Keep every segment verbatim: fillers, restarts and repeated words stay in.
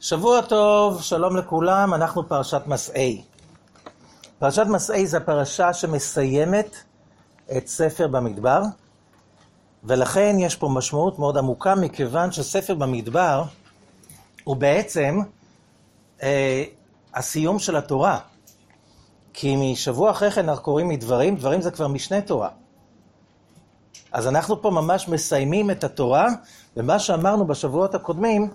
שבוע טוב, שלום לכולם, אנחנו פרשת מסעי. פרשת מסעי זה הפרשה שמסיימת את ספר במדבר, ולכן יש פה משמעות מאוד עמוקה, מכיוון שספר במדבר הוא בעצם אה, הסיום של התורה. כי משבוע אחרי כן אנחנו קוראים מדברים, דברים זה כבר משנה תורה. אז אנחנו פה ממש מסיימים את התורה, ומה שאמרנו בשבועות הקודמים,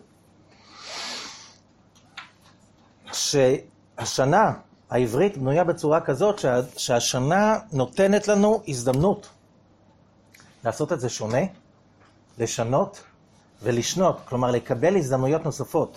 שהשנה העברית בנויה בצורה כזאת, שה, שהשנה נותנת לנו הזדמנות לעשות את זה שונה, לשנות ולשנות, כלומר לקבל הזדמנויות נוספות.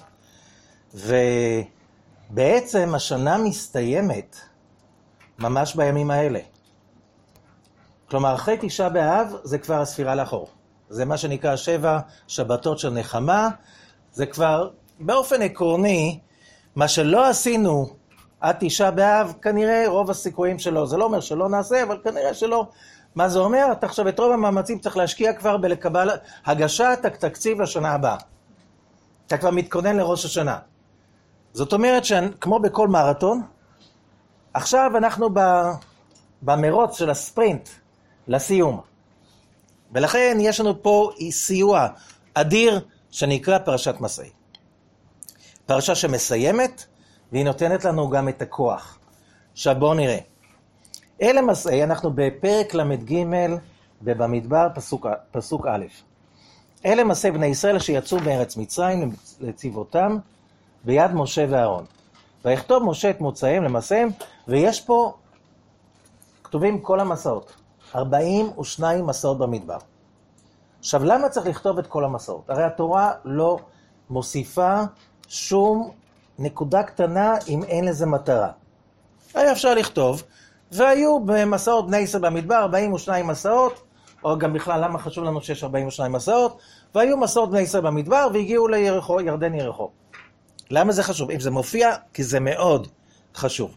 ובעצם השנה מסתיימת ממש בימים האלה. כלומר, אחרי תשעה באב זה כבר הספירה לאחור. זה מה שנקרא שבע שבתות של נחמה. זה כבר באופן עקרוני, מה שלא עשינו עד תשעה באב, כנראה רוב הסיכויים שלו. זה לא אומר שלא נעשה, אבל כנראה שלא. מה זה אומר? אתה עכשיו את רוב המאמצים צריך להשקיע כבר בלקבל הגשת התקציב לשנה הבאה. אתה כבר מתכונן לראש השנה. זאת אומרת שכמו בכל מרתון, עכשיו אנחנו במרוץ של הספרינט לסיום. ולכן יש לנו פה סיוע אדיר שנקרא פרשת מסעי. פרשה שמסיימת, והיא נותנת לנו גם את הכוח. עכשיו בואו נראה. אלה מסעי, אנחנו בפרק למד ג' במדבר, פסוק, פסוק א'. אלה מסעי בני ישראל שיצאו בארץ מצרים לצבאותם ביד משה ואהרון. ויכתוב משה את מוצאיהם למסעיהם, ויש פה כתובים כל המסעות. ארבעים ושניים מסעות במדבר. עכשיו למה צריך לכתוב את כל המסעות? הרי התורה לא מוסיפה שום נקודה קטנה אם אין לזה מטרה. היה אפשר לכתוב, והיו במסעות בני ישראל במדבר ארבעים ושניים מסעות, או גם בכלל למה חשוב לנו שיש ארבעים ושניים מסעות, והיו מסעות בני ישראל במדבר והגיעו ליריחו, ירדן יריחו. למה זה חשוב? אם זה מופיע, כי זה מאוד חשוב.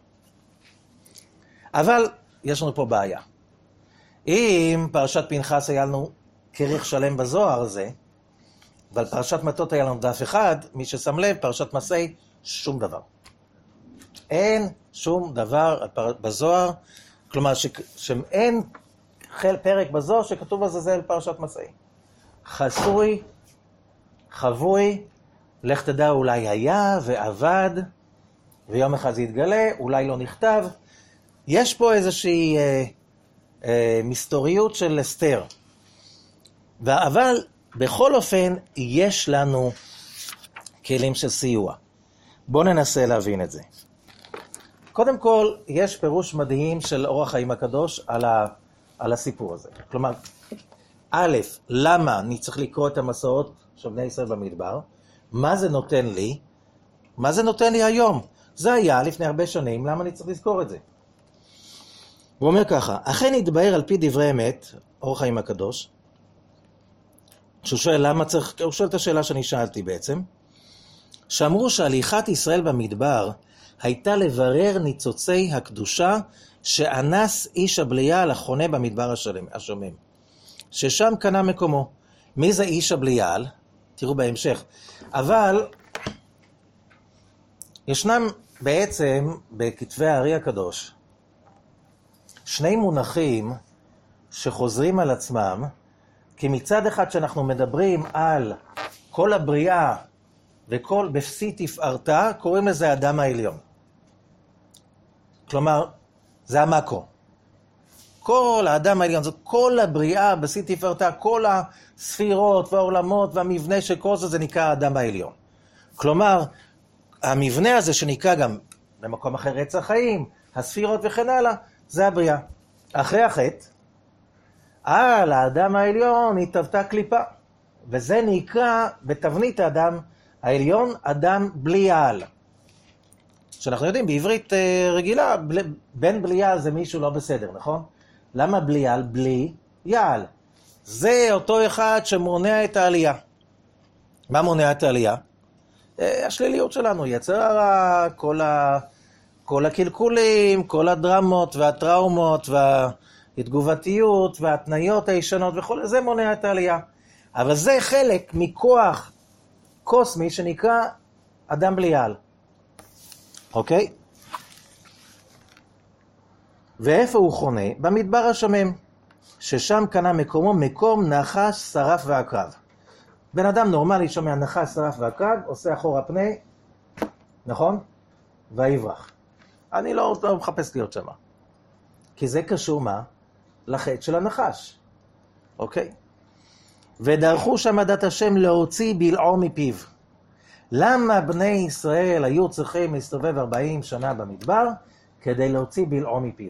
אבל יש לנו פה בעיה. אם פרשת פנחס היה לנו כרך שלם בזוהר הזה, אבל פרשת מטות היה לנו דף אחד, מי ששם לב, פרשת מסעי, שום דבר. אין שום דבר בזוהר, כלומר ש... שאין פרק בזוהר שכתוב בזה זה פרשת מסעי. חסוי, חבוי, לך תדע אולי היה ועבד, ויום אחד זה יתגלה, אולי לא נכתב. יש פה איזושהי אה, אה, מסתוריות של אסתר. אבל בכל אופן יש לנו כלים של סיוע. בואו ננסה להבין את זה. קודם כל, יש פירוש מדהים של אור החיים הקדוש על, ה, על הסיפור הזה. כלומר, א', למה אני צריך לקרוא את המסעות של בני ישראל במדבר? מה זה נותן לי? מה זה נותן לי היום? זה היה לפני הרבה שנים, למה אני צריך לזכור את זה? הוא אומר ככה, אכן יתבהר על פי דברי אמת, אור החיים הקדוש, שהוא שואל למה צריך, הוא שואל את השאלה שאני שאלתי בעצם, שאמרו שהליכת ישראל במדבר הייתה לברר ניצוצי הקדושה שאנס איש הבליעל החונה במדבר השומם, ששם קנה מקומו. מי זה איש הבליעל? תראו בהמשך. אבל ישנם בעצם בכתבי הארי הקדוש שני מונחים שחוזרים על עצמם, כי מצד אחד שאנחנו מדברים על כל הבריאה וכל בפסי תפארתה, קוראים לזה האדם העליון. כלומר, זה המקרו. כל האדם העליון, זאת כל הבריאה בפסי תפארתה, כל הספירות והעולמות והמבנה של כל זה, זה נקרא האדם העליון. כלומר, המבנה הזה שנקרא גם במקום אחר רצח חיים, הספירות וכן הלאה, זה הבריאה. אחרי החטא, על האדם העליון התהוותה קליפה, וזה נקרא בתבנית האדם העליון אדם בליעל. שאנחנו יודעים, בעברית רגילה, בן בליעל זה מישהו לא בסדר, נכון? למה בליעל? בלי יעל. זה אותו אחד שמונע את העלייה. מה מונע את העלייה? השליליות שלנו, יצר הרע, כל, ה... כל הקלקולים, כל הדרמות והטראומות והתגובתיות והתניות הישנות וכל זה מונע את העלייה. אבל זה חלק מכוח קוסמי שנקרא אדם בליעל. אוקיי? ואיפה הוא חונה? במדבר השמם, ששם קנה מקומו מקום נחש, שרף ועקרב. בן אדם נורמלי שומע נחש, שרף ועקרב, עושה אחורה פני, נכון? ויברח. אני לא, לא מחפש להיות שמה. כי זה קשור מה? לחטא של הנחש. אוקיי? ודרכו שם עדת השם להוציא בלעו מפיו. למה בני ישראל היו צריכים להסתובב ארבעים שנה במדבר? כדי להוציא בלעו מפיו.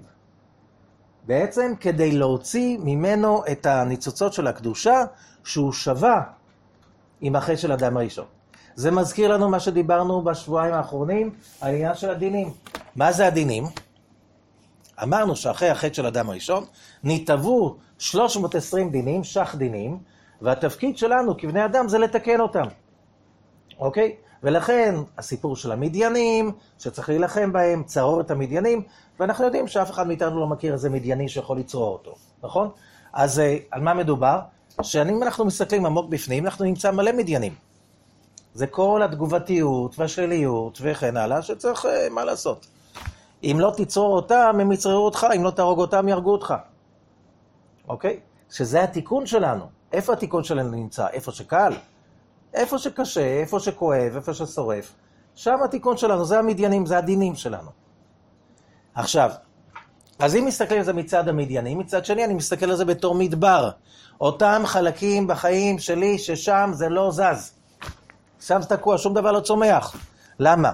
בעצם כדי להוציא ממנו את הניצוצות של הקדושה שהוא שווה עם החטא של אדם הראשון. זה מזכיר לנו מה שדיברנו בשבועיים האחרונים, העניין של הדינים. מה זה הדינים? אמרנו שאחרי החטא של אדם הראשון, ניתבו שלוש מאות ועשרים דינים, שח דינים, והתפקיד שלנו כבני אדם זה לתקן אותם. אוקיי? ולכן הסיפור של המדיינים, שצריך להילחם בהם, צרור את המדיינים, ואנחנו יודעים שאף אחד מאיתנו לא מכיר איזה מדייני שיכול לצרור אותו, נכון? אז על מה מדובר? שאם אנחנו מסתכלים עמוק בפנים, אנחנו נמצא מלא מדיינים. זה כל התגובתיות והשליליות וכן הלאה, שצריך מה לעשות. אם לא תיצור אותם, הם יצררו אותך, אם לא תהרוג אותם, יהרגו אותך. אוקיי? שזה התיקון שלנו. איפה התיקון שלנו נמצא? איפה שקל? איפה שקשה, איפה שכואב, איפה ששורף. שם התיקון שלנו, זה המדיינים, זה הדינים שלנו. עכשיו, אז אם מסתכלים על זה מצד המדיינים, מצד שני אני מסתכל על זה בתור מדבר. אותם חלקים בחיים שלי ששם זה לא זז. שם תקוע, שום דבר לא צומח. למה?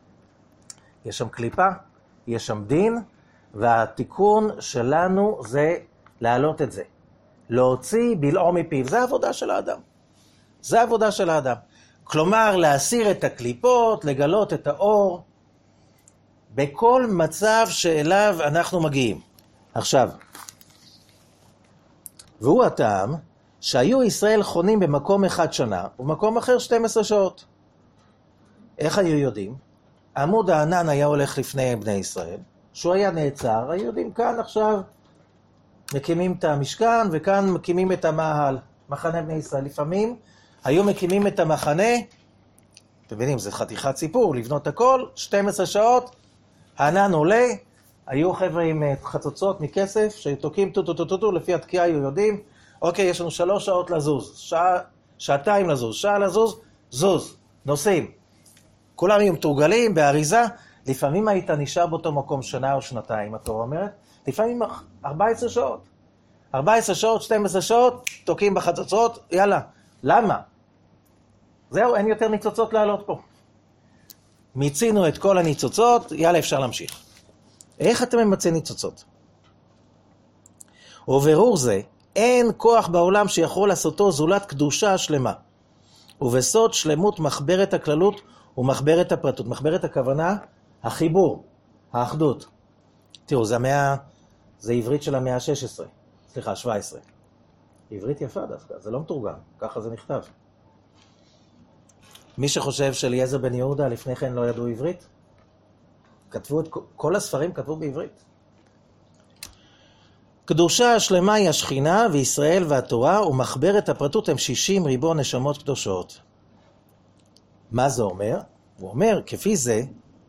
יש שם קליפה, יש שם דין, והתיקון שלנו זה להעלות את זה. להוציא בלעו מפיו. זה העבודה של האדם. זה העבודה של האדם. כלומר, להסיר את הקליפות, לגלות את האור, בכל מצב שאליו אנחנו מגיעים. עכשיו, והוא הטעם שהיו ישראל חונים במקום אחד שנה, ובמקום אחר שתים עשרה שעות. איך היו יודעים? עמוד הענן היה הולך לפני בני ישראל, שהוא היה נעצר, היו יודעים כאן עכשיו מקימים את המשכן, וכאן מקימים את המאהל, מחנה בני ישראל. לפעמים היו מקימים את המחנה, אתם מבינים, זה חתיכת סיפור, לבנות הכל, שתים עשרה שעות, הענן עולה, היו חבר'ה עם חצוצות מכסף, שתוקים טו טו טו טו טו, לפי התקיעה היו יודעים, אוקיי, יש לנו שלוש שעות לזוז, שעה, שעתיים לזוז, שעה לזוז, זוז, נוסעים. כולם היו מתורגלים באריזה, לפעמים היית נשאר באותו מקום שנה או שנתיים, התורה אומרת, לפעמים ארבע עשרה שעות. ארבע עשרה שעות, שתים עשרה שעות, תוקים בחצוצות, יאללה. למה? זהו, אין יותר ניצוצות לעלות פה. מיצינו את כל הניצוצות, יאללה, אפשר להמשיך. איך אתם ממצאים ניצוצות? וברור זה, אין כוח בעולם שיכול לעשותו זולת קדושה שלמה. ובסוד שלמות מחברת הכללות ומחברת הפרטות. מחברת הכוונה, החיבור, האחדות. תראו, זה המאה, זה עברית של המאה ה-שש עשרה, סליחה, שבע עשרה. עברית יפה דווקא, זה לא מתורגם, ככה זה נכתב. מי שחושב שאליעזר בן יהודה לפני כן לא ידעו עברית, כתבו את כל הספרים כתבו בעברית. קדושה השלמה היא השכינה וישראל והתורה, ומחברת הפרטות הם שישים ריבון נשמות קדושות. מה זה אומר? הוא אומר, כפי זה,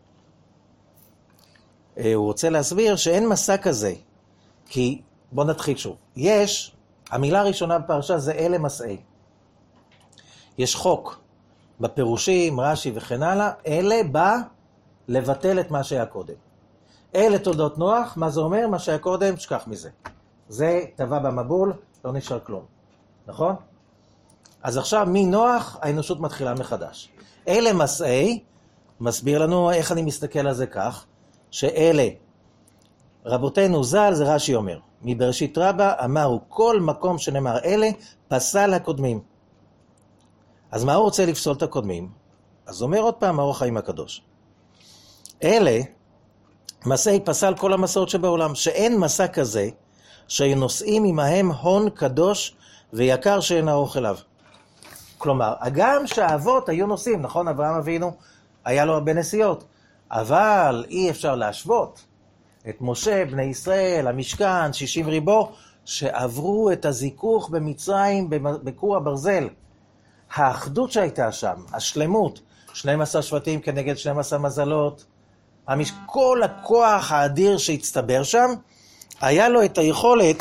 הוא רוצה להסביר שאין מסע כזה, כי בוא נתחיל שוב. יש, המילה הראשונה בפרשה זה אלה מסעי. יש חוק בפירושים, רש"י וכן הלאה, אלה בא לבטל את מה שהיה קודם. אלה תולדות נוח, מה זה אומר? מה שהיה קודם, שכח מזה. זה טבע במבול, לא נשאר כלום. נכון? אז עכשיו מנוח האנושות מתחילה מחדש. אלה מסעי, מסביר לנו איך אני מסתכל על זה כך, שאלה, רבותינו ז"ל, זה רש"י אומר, מבראשית רבה אמרו כל מקום שנאמר אלה, פסל הקודמים. אז מה הוא רוצה לפסול את הקודמים? אז אומר עוד פעם האור החיים הקדוש. אלה, מסעי פסל כל המסעות שבעולם, שאין מסע כזה, שנושאים עמהם הון קדוש ויקר שאין האוכל אליו. כלומר, הגם שהאבות היו נוסעים, נכון? אברהם אבינו היה לו הרבה נסיעות, אבל אי אפשר להשוות את משה, בני ישראל, המשכן, שישים ריבו, שעברו את הזיכוך במצרים, בכור הברזל. האחדות שהייתה שם, השלמות, שנים עשר שבטים כנגד שנים עשר מזלות. המש... כל הכוח האדיר שהצטבר שם, היה לו את היכולת,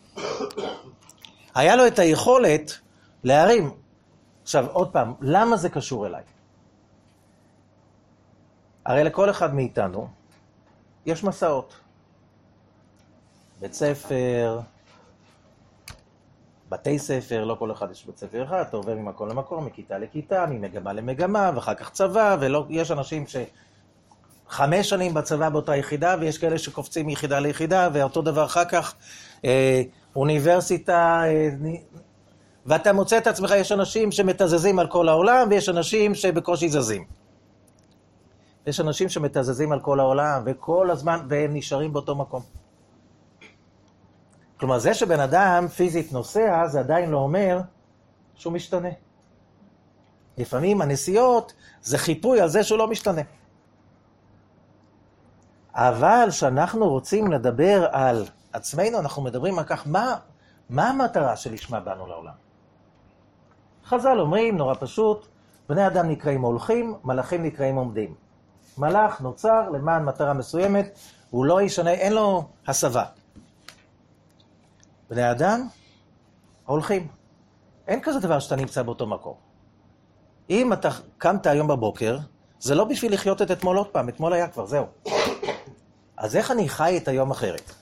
היה לו את היכולת להרים. עכשיו, עוד פעם, למה זה קשור אליי? הרי לכל אחד מאיתנו יש מסעות. בית ספר, בתי ספר, לא כל אחד יש בית ספר אחד, אתה עובר ממקום למקום, מכיתה לכיתה, ממגמה למגמה, ואחר כך צבא, ויש אנשים שחמש שנים בצבא באותה יחידה, ויש כאלה שקופצים מיחידה ליחידה, ואותו דבר אחר כך, אה, אוניברסיטה, אה, ואתה מוצא את עצמך, יש אנשים שמתזזים על כל העולם, ויש אנשים שבקושי זזים. יש אנשים שמתזזים על כל העולם, וכל הזמן, והם נשארים באותו מקום. כלומר, זה שבן אדם פיזית נוסע, זה עדיין לא אומר שהוא משתנה. לפעמים הנסיעות זה חיפוי על זה שהוא לא משתנה. אבל כשאנחנו רוצים לדבר על עצמנו, אנחנו מדברים על כך, מה, מה המטרה שלשמה באנו לעולם? חז"ל אומרים, נורא פשוט, בני אדם נקראים הולכים, מלאכים נקראים עומדים. מלאך נוצר למען מטרה מסוימת, הוא לא ישנה, אין לו הסבה. בני אדם הולכים. אין כזה דבר שאתה נמצא באותו מקום. אם אתה קמת היום בבוקר, זה לא בשביל לחיות את אתמול עוד פעם, אתמול היה כבר, זהו. אז איך אני חי את היום אחרת?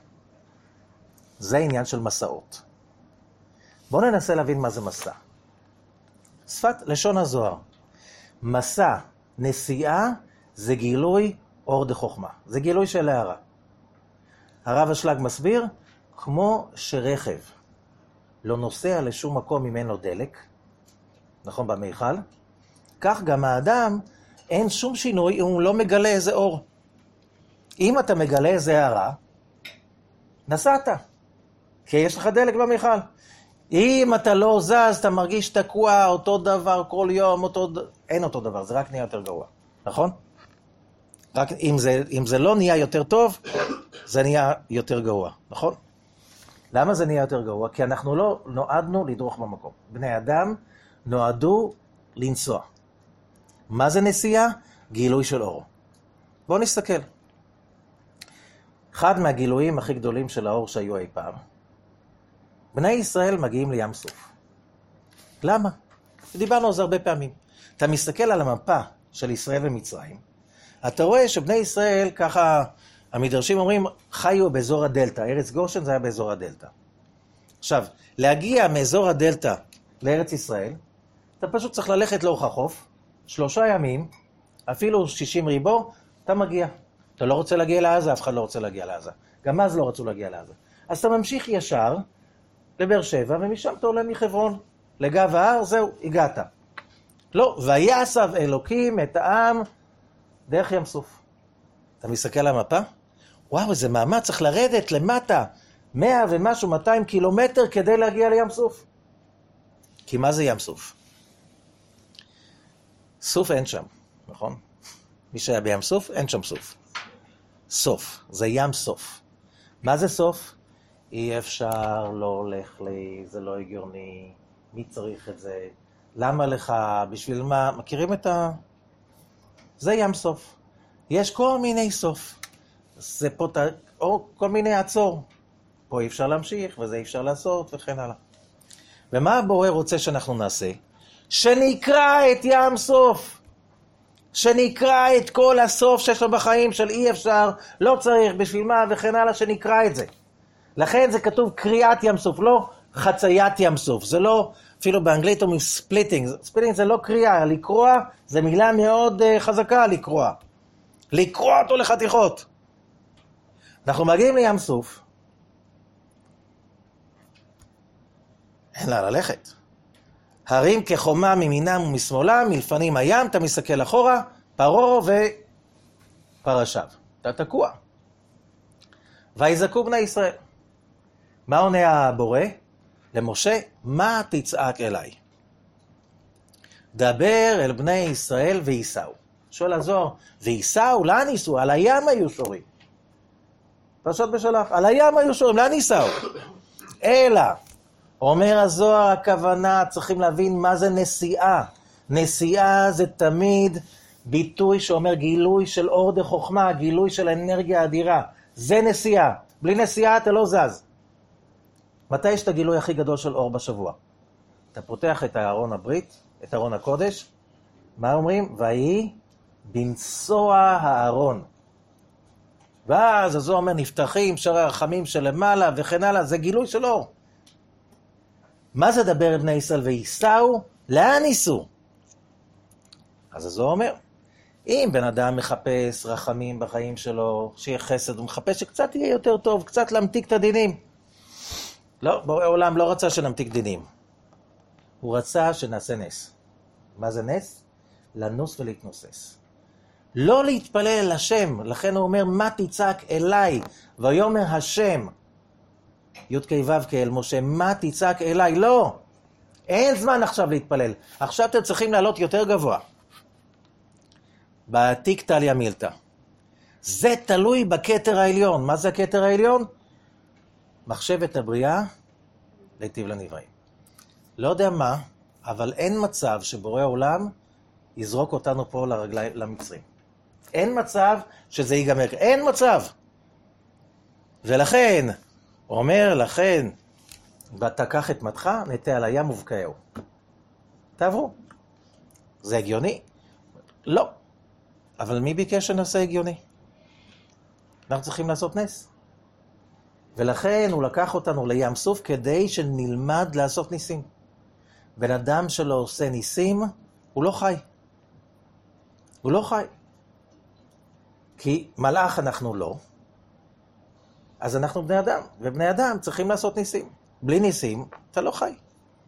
זה עניין של מסעות. בואו ננסה להבין מה זה מסע. שפת לשון הזוהר. מסע, נסיעה, זה גילוי אור דחוכמה. זה גילוי של הערה. הרב אשלג מסביר, כמו שרכב לא נוסע לשום מקום אם אין לו דלק, נכון במיכל, כך גם האדם אין שום שינוי אם הוא לא מגלה איזה אור. אם אתה מגלה איזה הערה, נסעת, כי יש לך דלק במיכל. אם אתה לא זז, אתה מרגיש תקוע, אותו דבר כל יום, אותו... אין אותו דבר, זה רק נהיה יותר גרוע, נכון? רק אם זה, אם זה לא נהיה יותר טוב, זה נהיה יותר גרוע, נכון? למה זה נהיה יותר גרוע? כי אנחנו לא נועדנו לדרוך במקום. בני אדם נועדו לנסוע. מה זה נסיעה? גילוי של אור. בואו נסתכל. אחד מהגילויים הכי גדולים של האור שהיו אי פעם. בני ישראל מגיעים לים סוף. למה? דיברנו על זה הרבה פעמים. אתה מסתכל על המפה של ישראל ומצרים, אתה רואה שבני ישראל, ככה המדרשים אומרים, חיו באזור הדלטה. ארץ גושן זה היה באזור הדלטה. עכשיו, להגיע מאזור הדלטה לארץ ישראל, אתה פשוט צריך ללכת לאורך החוף, שלושה ימים, אפילו שישים ריבו, אתה מגיע. אתה לא רוצה להגיע לעזה, אף אחד לא רוצה להגיע לעזה. גם אז לא רצו להגיע לעזה. אז אתה ממשיך ישר לבאר שבע, ומשם אתה עולה מחברון. לגב ההר, זהו, הגעת. לא, ויעשב אלוקים את העם דרך ים סוף. אתה מסתכל על המפה? וואו, איזה מאמץ, צריך לרדת למטה, מאה ומשהו, מאתיים קילומטר כדי להגיע לים סוף. כי מה זה ים סוף? סוף אין שם, נכון? מי שהיה בים סוף, אין שם סוף. סוף, זה ים סוף. מה זה סוף? אי אפשר, לא הולך לי, זה לא הגיוני, מי צריך את זה? למה לך? בשביל מה? מכירים את ה... זה ים סוף. יש כל מיני סוף. זה פה, או כל מיני עצור. פה אי אפשר להמשיך, וזה אי אפשר לעשות, וכן הלאה. ומה הבורא רוצה שאנחנו נעשה? שנקרא את ים סוף. שנקרא את כל הסוף שיש לו בחיים של אי אפשר, לא צריך, בשביל מה, וכן הלאה, שנקרא את זה. לכן זה כתוב קריאת ים סוף, לא חציית ים סוף. זה לא, אפילו באנגלית אומרים ספליטינג. ספליטינג זה לא קריאה, לקרוע זה מילה מאוד uh, חזקה, לקרוע. לקרוע אותו לחתיכות. אנחנו מגיעים לים סוף, אין לה ללכת. הרים כחומה ממינם ומשמאלם, מלפנים הים, אתה מסתכל אחורה, פרעה ופרשיו. אתה תקוע. ויזעקו בני ישראל. מה עונה הבורא? למשה, מה תצעק אליי? דבר אל בני ישראל וייסעו. שואל הזוהר, וייסעו, לאן ייסעו? על הים היו שורים. פרשת בשלח, על הים היו שורים, לאן ייסעו? אלא, אומר הזוהר, הכוונה, צריכים להבין מה זה נסיעה. נסיעה זה תמיד ביטוי שאומר גילוי של אור דחוכמה, גילוי של אנרגיה אדירה. זה נסיעה. בלי נסיעה אתה לא זז. מתי יש את הגילוי הכי גדול של אור בשבוע? אתה פותח את ארון הברית, את ארון הקודש, מה אומרים? ויהי בנסוע הארון. ואז הזו אומר נפתחים שערי הרחמים שלמעלה וכן הלאה, זה גילוי של אור. מה זה דבר בני ישראל וייסעו? לאן ייסעו? אז הזו אומר, אם בן אדם מחפש רחמים בחיים שלו, שיהיה חסד, הוא מחפש שקצת יהיה יותר טוב, קצת להמתיק את הדינים. לא, בורא עולם לא רצה שנמתיק דינים. הוא רצה שנעשה נס. מה זה נס? לנוס ולהתנוסס. לא להתפלל אל השם, לכן הוא אומר, מה תצעק אליי? ויאמר השם, י' כ' ו' כ' אל משה, מה תצעק אליי? לא, אין זמן עכשיו להתפלל. עכשיו אתם צריכים לעלות יותר גבוה. בעתיק תליה מילתא. זה תלוי בכתר העליון. מה זה הכתר העליון? מחשבת הבריאה, להיטיב לנבראים. לא יודע מה, אבל אין מצב שבורא עולם יזרוק אותנו פה לרגליים, למצרים. אין מצב שזה ייגמר. אין מצב. ולכן, אומר לכן, ותקח את מתך, נטה על הים ובקעהו. תעברו. זה הגיוני? לא. אבל מי ביקש שנעשה הגיוני? אנחנו צריכים לעשות נס. ולכן הוא לקח אותנו לים סוף כדי שנלמד לעשות ניסים. בן אדם שלא עושה ניסים, הוא לא חי. הוא לא חי. כי מלאך אנחנו לא, אז אנחנו בני אדם, ובני אדם צריכים לעשות ניסים. בלי ניסים, אתה לא חי.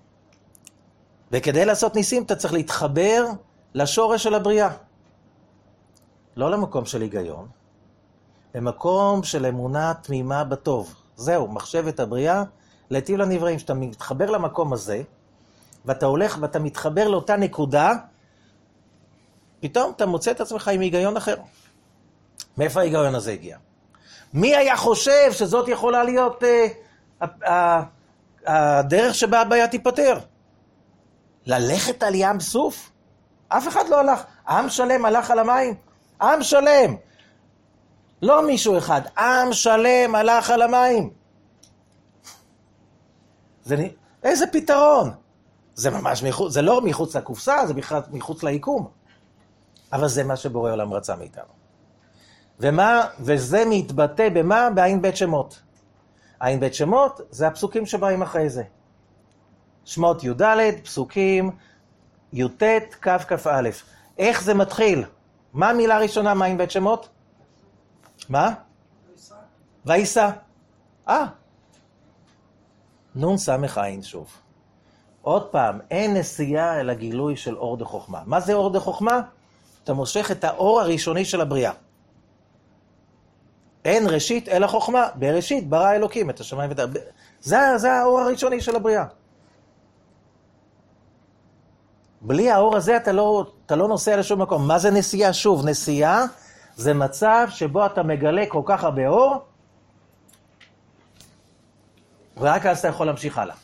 וכדי לעשות ניסים, אתה צריך להתחבר לשורש של הבריאה. לא למקום של היגיון, למקום של אמונה תמימה בטוב. זהו, מחשבת הבריאה, להיטיב לנבראים. שאתה מתחבר למקום הזה, ואתה הולך ואתה מתחבר לאותה נקודה, פתאום אתה מוצא את עצמך עם היגיון אחר. מאיפה ההיגיון הזה הגיע? מי היה חושב שזאת יכולה להיות אה, אה, הדרך שבה הבעיה תיפטר? ללכת על ים סוף? אף אחד לא הלך. עם שלם הלך על המים. עם שלם. לא מישהו אחד. עם שלם הלך על המים. זה, איזה פתרון? זה ממש מחוץ, זה לא מחוץ לקופסה, זה מחוץ ליקום. אבל זה מה שבורא עולם רצה מאיתנו. ומה, וזה מתבטא במה? בעין בית שמות. עין בית שמות זה הפסוקים שבאים אחרי זה. שמות י' ד', פסוקים י' ט', כ' כ' א'. איך זה מתחיל? מה המילה הראשונה מעין בית שמות? מה? וייסע. אה. נון סמך עין שוב. עוד פעם, אין נסיעה אל הגילוי של אור דחוכמה. מה זה אור דחוכמה? אתה מושך את האור הראשוני של הבריאה. אין ראשית אלא חוכמה. בראשית ברא אלוקים את השמיים ואת הארץ. זה, זה האור הראשוני של הבריאה. בלי האור הזה אתה לא, אתה לא נוסע לשום מקום. מה זה נסיעה? שוב, נסיעה זה מצב שבו אתה מגלה כל כך הרבה אור, ורק אז אתה יכול להמשיך הלאה.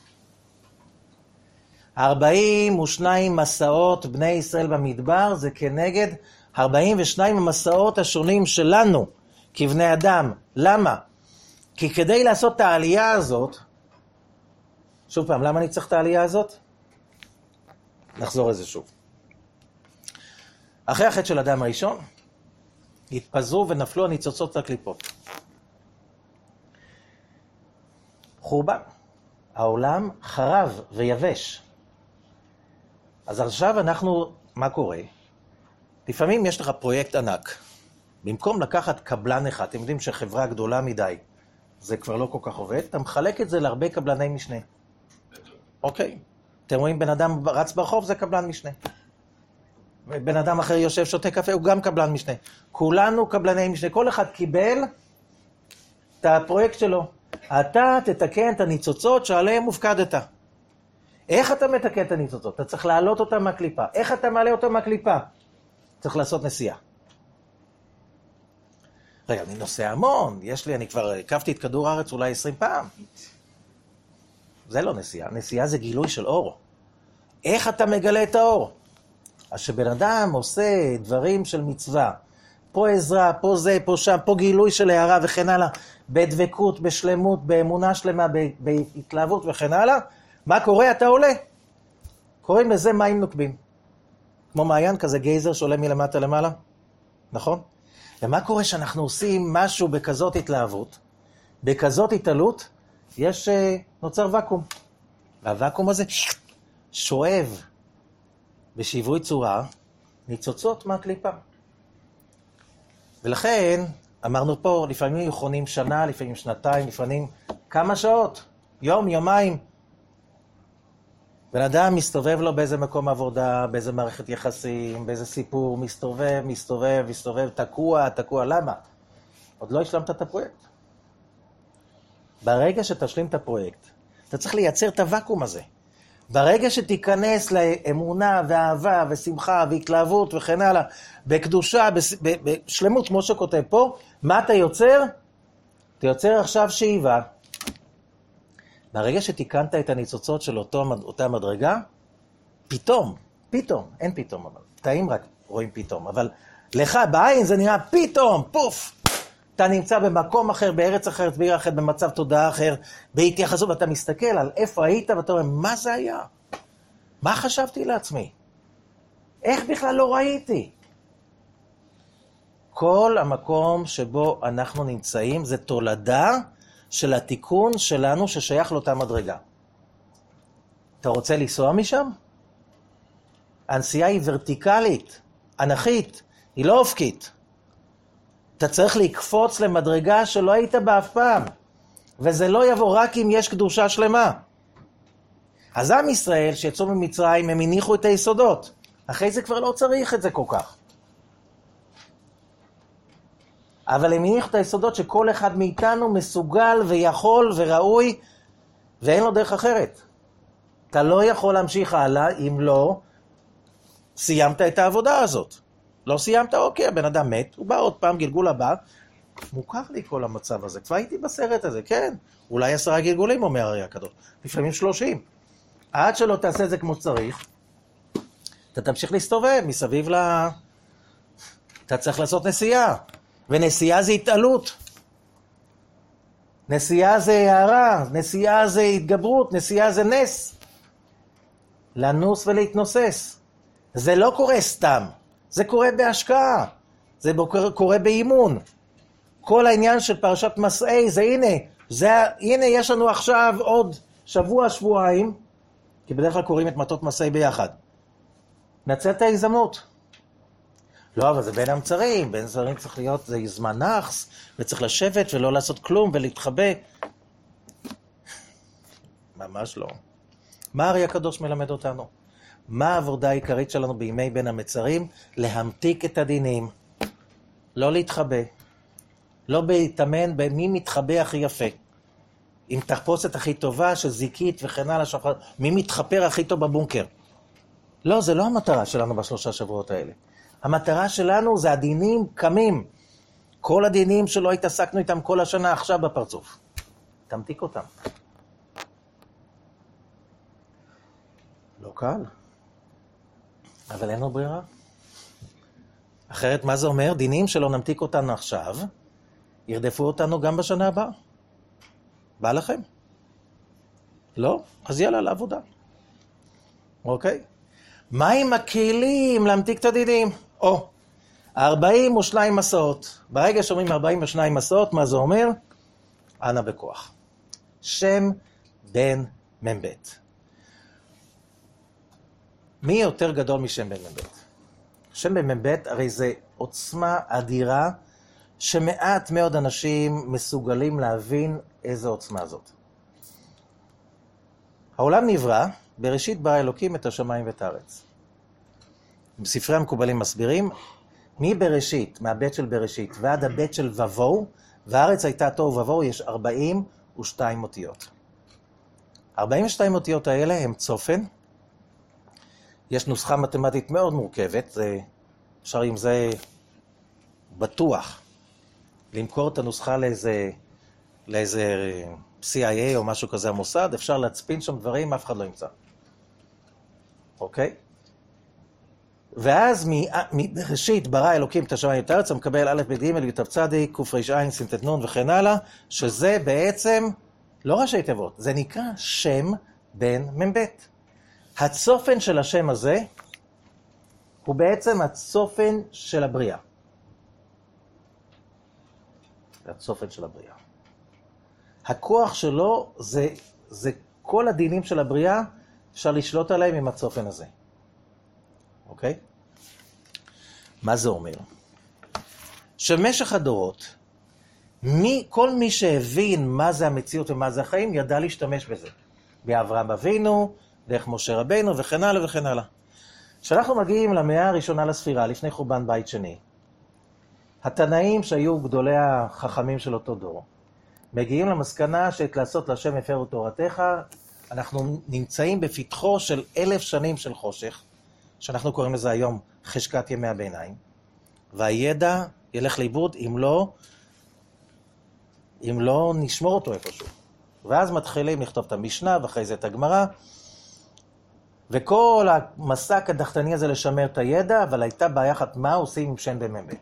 ארבעים ושניים מסעות בני ישראל במדבר זה כנגד ארבעים ושניים המסעות השונים שלנו כבני אדם. למה? כי כדי לעשות את העלייה הזאת, שוב פעם, למה אני צריך את העלייה הזאת? נחזור לזה שוב. אחרי החטא של אדם הראשון, התפזרו ונפלו הניצוצות לקליפות. חורבן. העולם חרב ויבש. אז עכשיו אנחנו, מה קורה? לפעמים יש לך פרויקט ענק. במקום לקחת קבלן אחד, אתם יודעים שחברה גדולה מדי, זה כבר לא כל כך עובד, אתה מחלק את זה להרבה קבלני משנה. אוקיי. אתם רואים בן אדם רץ ברחוב, זה קבלן משנה. בן אדם אחר יושב שותה קפה, הוא גם קבלן משנה. כולנו קבלני משנה. כל אחד קיבל את הפרויקט שלו. אתה תתקן את הניצוצות שעליהם מופקדת. איך אתה מתקן את הניצוצות? אתה צריך להעלות אותם מהקליפה. איך אתה מעלה אותם מהקליפה? צריך לעשות נסיעה. רגע, אני נוסע המון. יש לי, אני כבר הקפתי את כדור הארץ אולי עשרים פעם. זה לא נסיעה. נסיעה זה גילוי של אור. איך אתה מגלה את האור? אז שבן אדם עושה דברים של מצווה, פה עזרה, פה זה, פה שם, פה גילוי של הערה וכן הלאה, בדבקות, בשלמות, באמונה שלמה, בהתלהבות וכן הלאה, מה קורה? אתה עולה. קוראים לזה מים נוקבים. כמו מעיין כזה גייזר שעולה מלמטה למעלה, נכון? ומה קורה שאנחנו עושים משהו בכזאת התלהבות, בכזאת התעלות, יש נוצר וקום. והוואקום הזה שואב בשיווי צורה ניצוצות מהקליפה. ולכן אמרנו פה, לפעמים יכולים שנה, לפעמים שנתיים, לפעמים כמה שעות, יום, יומיים. בן אדם מסתובב לו באיזה מקום עבודה, באיזה מערכת יחסים, באיזה סיפור, מסתובב, מסתובב, מסתובב, תקוע, תקוע, למה? עוד לא השלמת את הפרויקט. ברגע שתשלים את הפרויקט, אתה צריך לייצר את הוואקום הזה. ברגע שתיכנס לאמונה ואהבה ושמחה והתלהבות וכן הלאה, בקדושה, בשלמות, כמו שכותב פה, מה אתה יוצר? אתה יוצר עכשיו שאיבה. ברגע שתיקנת את הניצוצות של אותו, אותה מדרגה, פתאום, פתאום, אין פתאום, אבל תאים רק רואים פתאום, אבל לך בעין זה נראה פתאום, פוף. אתה נמצא במקום אחר, בארץ אחרת, בעיר אחרת, במצב תודעה אחר, בהתייחסות, ואתה מסתכל על איפה היית, ואתה אומר, מה זה היה? מה חשבתי לעצמי? איך בכלל לא ראיתי? כל המקום שבו אנחנו נמצאים, זה תולדה של התיקון שלנו ששייך לאותה מדרגה. אתה רוצה לנסוע משם? הנסיעה היא ורטיקלית, אנכית, היא לא אופקית. אתה צריך לקפוץ למדרגה שלא היית בה אף פעם, וזה לא יבוא רק אם יש קדושה שלמה. אז עם ישראל שיצאו ממצרים, הם הניחו את היסודות. אחרי זה כבר לא צריך את זה כל כך. אבל הם הניחו את היסודות שכל אחד מאיתנו מסוגל ויכול וראוי, ואין לו דרך אחרת. אתה לא יכול להמשיך הלאה אם לא סיימת את העבודה הזאת. לא סיימת, אוקיי, הבן אדם מת, הוא בא עוד פעם, גלגול הבא, מוכר לי כל המצב הזה, כבר הייתי בסרט הזה, כן, אולי עשרה גלגולים, אומר הרי הקדוש, לפעמים שלושים. עד שלא תעשה את זה כמו שצריך, אתה תמשיך להסתובב מסביב ל... אתה צריך לעשות נסיעה, ונסיעה זה התעלות. נסיעה זה הערה, נסיעה זה התגברות, נסיעה זה נס. לנוס ולהתנוסס. זה לא קורה סתם. זה קורה בהשקעה, זה קורה באימון. כל העניין של פרשת מסעי זה הנה, זה, הנה יש לנו עכשיו עוד שבוע, שבועיים, כי בדרך כלל קוראים את מטות מסעי ביחד. נצל את ההזדמנות. לא, אבל זה בין המצרים, בין המצרים צריך להיות, זה זמן נחס, וצריך לשבת ולא לעשות כלום ולהתחבא. ממש לא. מה הרי הקדוש מלמד אותנו? מה העבודה העיקרית שלנו בימי בין המצרים? להמתיק את הדינים, לא להתחבא, לא להתאמן במי מתחבא הכי יפה, עם תחפושת הכי טובה של זיקית וכן הלאה, שחר... מי מתחפר הכי טוב בבונקר. לא, זה לא המטרה שלנו בשלושה שבועות האלה. המטרה שלנו זה הדינים קמים, כל הדינים שלא התעסקנו איתם כל השנה עכשיו בפרצוף. תמתיק אותם. לא קל. אבל אין לו ברירה. אחרת מה זה אומר? דינים שלא נמתיק אותנו עכשיו, ירדפו אותנו גם בשנה הבאה. בא לכם? לא? אז יאללה, לעבודה. אוקיי? מה עם הכלים להמתיק את הדינים? או, ארבעים ושתיים מסעות. ברגע שאומרים ארבעים ושתיים מסעות, מה זה אומר? אנא בכוח. שם בן מבית. מי יותר גדול משם בן מבית? שם בן מבית הרי זה עוצמה אדירה שמעט מאוד אנשים מסוגלים להבין איזו עוצמה זאת. העולם נברא, בראשית ברא אלוקים את השמיים ואת הארץ. בספרי המקובלים מסבירים, מבראשית, מהבית של בראשית ועד הבית של ובו, והארץ הייתה תוהו ובוהו, יש ארבעים ושתיים אותיות. ארבעים ושתיים אותיות האלה הם צופן, יש נוסחה מתמטית מאוד מורכבת, זה, אפשר עם זה בטוח למכור את הנוסחה לאיזה, לאיזה סי איי איי או משהו כזה המוסד, אפשר להצפין שם דברים, אף אחד לא ימצא. אוקיי? ואז מראשית ברא אלוקים את השמיים ואת הארץ, מקבל א' ב' ג' י' צדיק, ק' ר' ס' ט' נ' וכן הלאה, שזה בעצם לא ראשי תיבות, זה נקרא שם בן מ"ב. הצופן של השם הזה הוא בעצם הצופן של הבריאה. הצופן של הבריאה. הכוח שלו זה, זה כל הדינים של הבריאה, אפשר לשלוט עליהם עם הצופן הזה. אוקיי? מה זה אומר? שמשך הדורות, מי, כל מי שהבין מה זה המציאות ומה זה החיים, ידע להשתמש בזה. באברהם אבינו, דרך משה רבינו וכן הלאה וכן הלאה. כשאנחנו מגיעים למאה הראשונה לספירה, לפני חורבן בית שני, התנאים שהיו גדולי החכמים של אותו דור, מגיעים למסקנה שאת לעשות להשם הפרו תורתך, אנחנו נמצאים בפתחו של אלף שנים של חושך, שאנחנו קוראים לזה היום חשכת ימי הביניים, והידע ילך לאיבוד אם לא, אם לא נשמור אותו איפשהו. ואז מתחילים לכתוב את המשנה, ואחרי זה את הגמרא, וכל המסע הקדחתני הזה לשמר את הידע, אבל הייתה בעיה אחת, מה עושים עם שם בן מ"ב?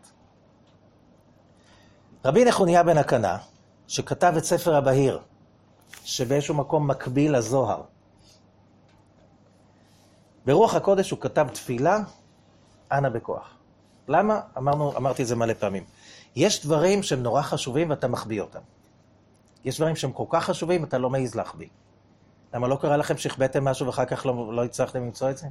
רבי נחוניה בן הקנה, שכתב את ספר הבהיר, שבאיזשהו מקום מקביל לזוהר, ברוח הקודש הוא כתב תפילה, אנא בכוח. למה? אמרנו, אמרתי את זה מלא פעמים. יש דברים שהם נורא חשובים ואתה מחביא אותם. יש דברים שהם כל כך חשובים ואתה לא מעז להחביא. למה לא קרה לכם שהחבאתם משהו ואחר כך לא, לא הצלחתם למצוא את זה?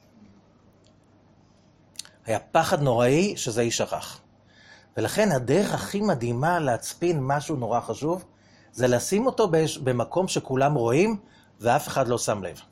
היה פחד נוראי שזה יישכח. ולכן הדרך הכי מדהימה להצפין משהו נורא חשוב, זה לשים אותו במקום שכולם רואים ואף אחד לא שם לב.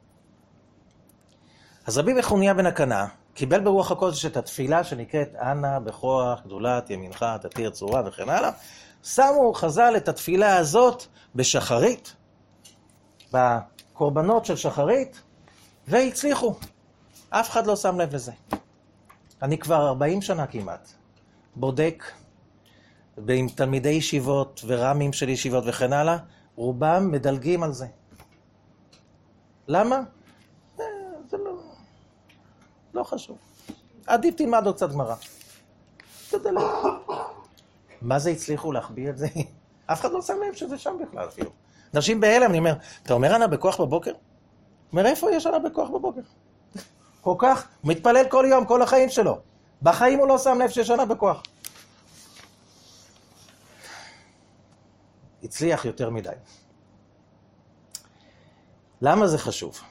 אז רבי נחוניה בן הקנה קיבל ברוח הקודש את התפילה שנקראת אנא בכוח גדולת ימינך תתיר צורה וכן הלאה. שמו חז"ל את התפילה הזאת בשחרית, בקורבנות של שחרית, והצליחו. אף אחד לא שם לב לזה. אני כבר ארבעים שנה כמעט בודק עם תלמידי ישיבות ורמים של ישיבות וכן הלאה, רובם מדלגים על זה. למה? זה לא, לא חשוב. עדיף תלמד עוד קצת גמרא. תדלג. מה זה הצליחו להחביא את זה? אף אחד לא שם לב שזה שם בכלל אפילו. אנשים בהלם, אני אומר, אתה אומר אנא בכוח בבוקר? אומר, איפה יש אנא בכוח בבוקר? כל כך, הוא מתפלל כל יום, כל החיים שלו. בחיים הוא לא שם לב שיש אנא בכוח. הצליח יותר מדי. למה זה חשוב?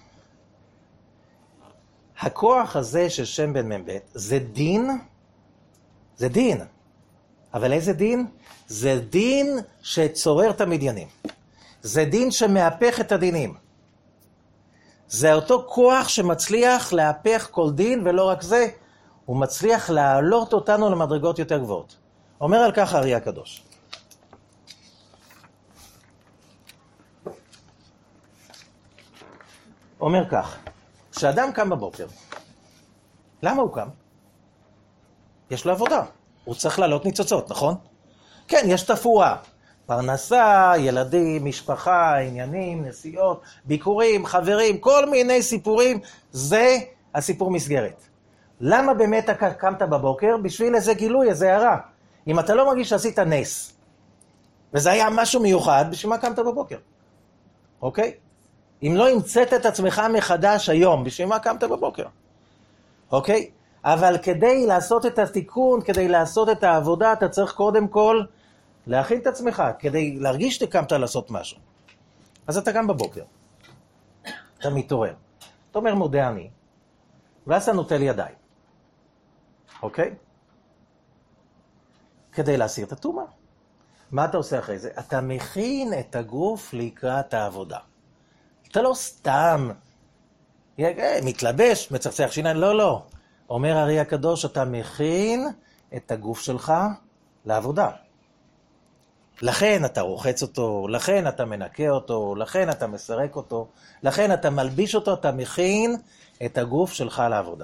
הכוח הזה של שם בן מ"ב זה דין, זה דין. אבל איזה דין? זה דין שצורר את המדיינים. זה דין שמהפך את הדינים. זה אותו כוח שמצליח להפך כל דין, ולא רק זה, הוא מצליח להעלות אותנו למדרגות יותר גבוהות. אומר על כך הארי הקדוש. אומר כך, כשאדם קם בבוקר, למה הוא קם? יש לו עבודה. הוא צריך לעלות ניצוצות, נכון? כן, יש תפורה. פרנסה, ילדים, משפחה, עניינים, נסיעות, ביקורים, חברים, כל מיני סיפורים, זה הסיפור מסגרת. למה באמת קמת בבוקר? בשביל איזה גילוי, איזה הערה. אם אתה לא מרגיש שעשית נס, וזה היה משהו מיוחד, בשביל מה קמת בבוקר? אוקיי? אם לא המצאת את עצמך מחדש היום, בשביל מה קמת בבוקר? אוקיי? אבל כדי לעשות את התיקון, כדי לעשות את העבודה, אתה צריך קודם כל להכין את עצמך, כדי להרגיש שתקמת לעשות משהו. אז אתה קם בבוקר. אתה מתעורר. אתה אומר מודה אני, ואז אתה נוטל ידיים. אוקיי? כדי להסיר את הטומאה. מה אתה עושה אחרי זה? אתה מכין את הגוף לקראת העבודה. אתה לא סתם מתלבש, מצחצח שיניים, לא, לא. אומר הארי הקדוש, אתה מכין את הגוף שלך לעבודה. לכן אתה רוחץ אותו, לכן אתה מנקה אותו, לכן אתה מסרק אותו, לכן אתה מלביש אותו, אתה מכין את הגוף שלך לעבודה.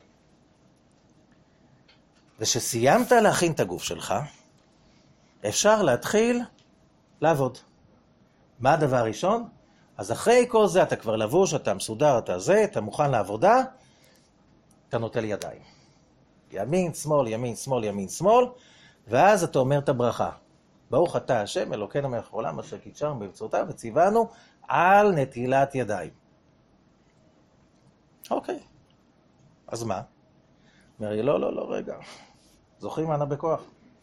ושסיימת להכין את הגוף שלך, אפשר להתחיל לעבוד. מה הדבר הראשון? אז אחרי כל זה אתה כבר לבוש, אתה מסודר, אתה זה, אתה מוכן לעבודה, אתה נוטל ידיים. ימין, שמאל, ימין, שמאל, ימין, שמאל, ואז אתה אומר את הברכה. ברוך אתה השם, אלוקינו מלך העולם, אשר קידשנו באמצעותיו וציוונו על נטילת ידיים. אוקיי. אז מה? אומר לי, לא, לא, לא, רגע. זוכרים מה בכוח?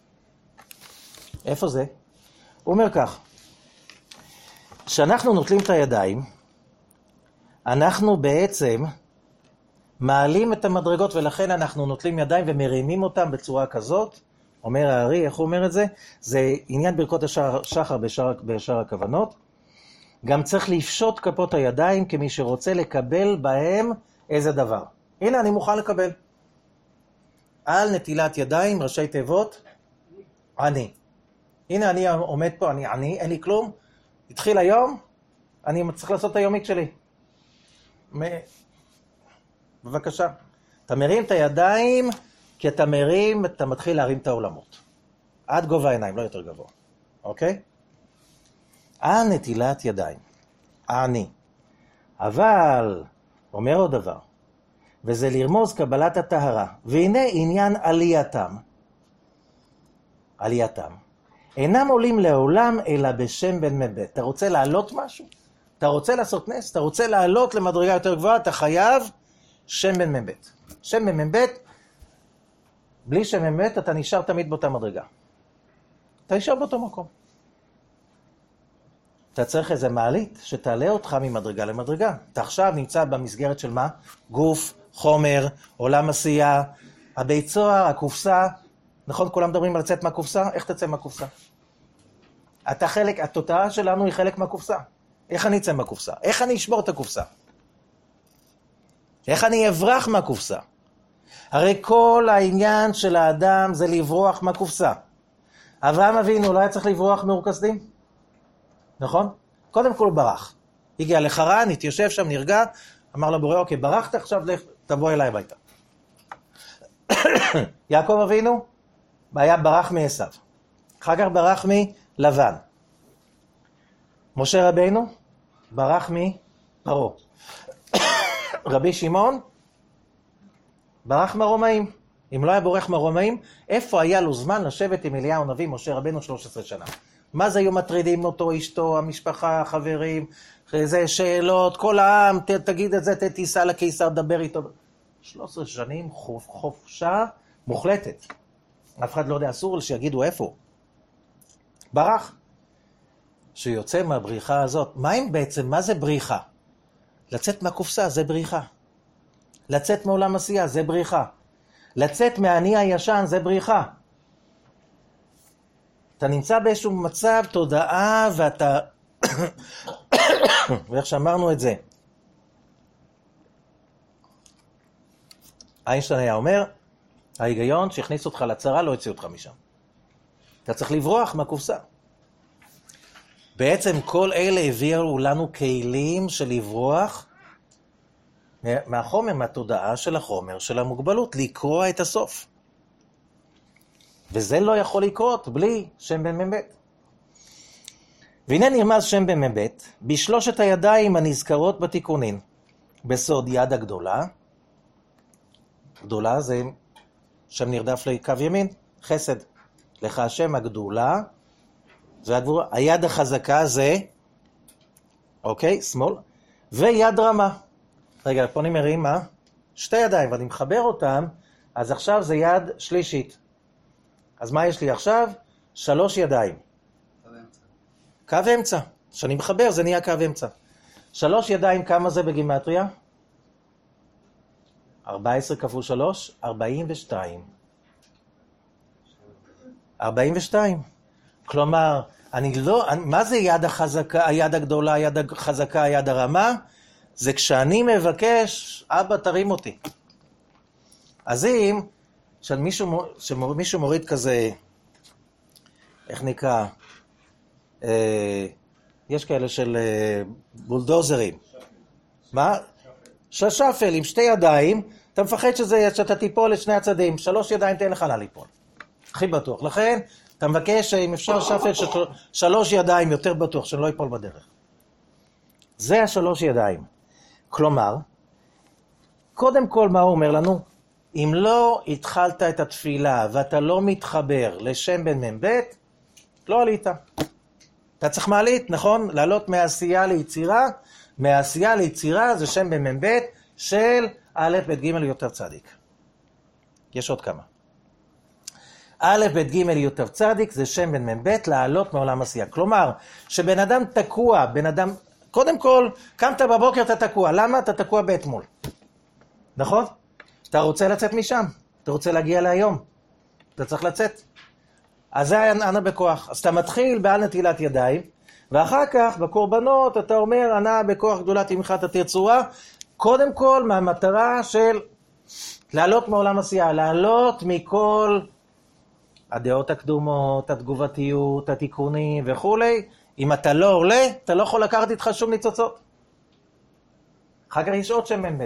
איפה זה? הוא אומר כך, כשאנחנו נוטלים את הידיים, אנחנו בעצם מעלים את המדרגות, ולכן אנחנו נוטלים ידיים ומרימים אותם בצורה כזאת. אומר הארי, איך הוא אומר את זה? זה עניין ברכות השחר בשאר, בשאר הכוונות. גם צריך לפשוט כפות הידיים כמי שרוצה לקבל בהם איזה דבר. הנה, אני מוכן לקבל. על נטילת ידיים, ראשי תיבות, אני. הנה, אני עומד פה, אני אני, אין לי כלום. התחיל היום, אני צריך לעשות את היומית שלי. בבקשה. אתה מרים את הידיים, כי אתה מרים, אתה מתחיל להרים את העולמות. עד גובה העיניים, לא יותר גבוה. אוקיי? על נטילת ידיים. אני. אבל, אומר עוד דבר, וזה לרמוז קבלת הטהרה. והנה עניין עלייתם. עלייתם. אינם עולים לעולם, אלא בשם בן מבית. אתה רוצה לעלות משהו? אתה רוצה לעשות נס? אתה רוצה לעלות למדרגה יותר גבוהה? אתה חייב שם בן מבית. שם בן מבית, בלי שם בן מבית, אתה נשאר תמיד באותה מדרגה. אתה נשאר באותו מקום. אתה צריך איזה מעלית שתעלה אותך ממדרגה למדרגה. אתה עכשיו נמצא במסגרת של מה? גוף, חומר, עולם עשייה, הבית סוהר, הקופסה. נכון, כולם מדברים על לצאת מהקופסה? איך תצא מהקופסה? אתה חלק, התוצאה שלנו היא חלק מהקופסה. איך אני אצא מהקופסה? איך אני אשבור את הקופסה? איך אני אברח מהקופסה? הרי כל העניין של האדם זה לברוח מהקופסה. אברהם אבינו לא היה צריך לברוח מאור כשדים? נכון? קודם כל הוא ברח. הגיע לחרן, התיישב שם, נרגע, אמר לו בורא, אוקיי, ברחת עכשיו, תבוא אליי הביתה. יעקב אבינו היה ברח מעשיו. אחר כך ברח מלבן. משה רבינו ברח מפרעה. רבי שמעון ברח מהרומאים. אם לא היה בורח מהרומאים, איפה היה לו זמן לשבת עם אליהו נביא, משה רבינו שלוש עשרה שנה? מה זה היו מטרידים אותו, אשתו, המשפחה, החברים, זה שאלות, כל העם, ת, תגיד את זה, ת, תיסע לקיסר, דבר איתו. שלוש עשרה שנים חופ, חופשה מוחלטת. אף אחד לא יודע, אסור שיגידו איפה. ברח. שיוצא מהבריחה הזאת, מה אם בעצם, מה זה בריחה? לצאת מהקופסה זה בריחה. לצאת מעולם עשייה זה בריחה. לצאת מהאני הישן זה בריחה. אתה נמצא באיזשהו מצב, תודעה, ואתה, ואיך שאמרנו את זה, איינשטיין היה אומר, ההיגיון שהכניס אותך לצרה לא יוציא אותך משם. אתה צריך לברוח מהקופסה. בעצם כל אלה הביאו לנו כלים של לברוח מהחומר, מהתודעה של החומר, של המוגבלות, לקרוא את הסוף. וזה לא יכול לקרות בלי שם בן מבית. והנה נרמז שם בן מבית בשלושת הידיים הנזכרות בתיקונין. בסוד יד הגדולה, גדולה זה שם נרדף לקו ימין, חסד. לך השם הגדולה, זה הגבורה. היד החזקה זה, אוקיי, שמאל, ויד רמה. רגע, פה אני מרים מה? שתי ידיים, ואני מחבר אותם, אז עכשיו זה יד שלישית. אז מה יש לי עכשיו? שלוש ידיים. קו אמצע. קו אמצע. כשאני מחבר זה נהיה קו אמצע. שלוש ידיים, כמה זה בגימטריה? ארבע עשרה כפול שלוש, ארבעים ושתיים. ארבעים ושתיים. כלומר, אני לא, מה זה יד החזקה, היד הגדולה, היד החזקה, היד הרמה? זה כשאני מבקש, אבא תרים אותי. אז אם, שמישהו, שמישהו מוריד כזה, איך נקרא, אה, יש כאלה של אה, בולדוזרים. מה? ששפל עם שתי ידיים, אתה מפחד שזה, שאתה תיפול לשני הצדים, שלוש ידיים תן לך לה ליפול. הכי בטוח. לכן, אתה מבקש אם אפשר שפל של שלוש ידיים יותר בטוח, שאני לא ייפול בדרך. זה השלוש ידיים. כלומר, קודם כל מה הוא אומר לנו? אם לא התחלת את התפילה ואתה לא מתחבר לשם בן מ"ב, לא עלית. אתה צריך מעלית, נכון? לעלות מעשייה ליצירה. מעשייה ליצירה זה שם בן מ"ב של א' ב' ג' יותר צדיק. יש עוד כמה. א' ב' ג' יותר צדיק זה שם בן מ"ב לעלות מעולם עשייה. כלומר, שבן אדם תקוע, בן אדם, קודם כל, קמת בבוקר אתה תקוע. למה? אתה תקוע באתמול. נכון? אתה רוצה לצאת משם. אתה רוצה להגיע להיום. אתה צריך לצאת. אז זה ענה בכוח. אז אתה מתחיל בעל נטילת ידיים, ואחר כך בקורבנות אתה אומר, ענה בכוח גדולת עמך תתיר צורה, קודם כל מהמטרה של לעלות מעולם עשייה, לעלות מכל הדעות הקדומות, התגובתיות, התיקונים וכו'. אם אתה לא עולה, אתה לא יכול לקחת איתך שום ניצוצות. אחר כך יש עוד שם בן ב'.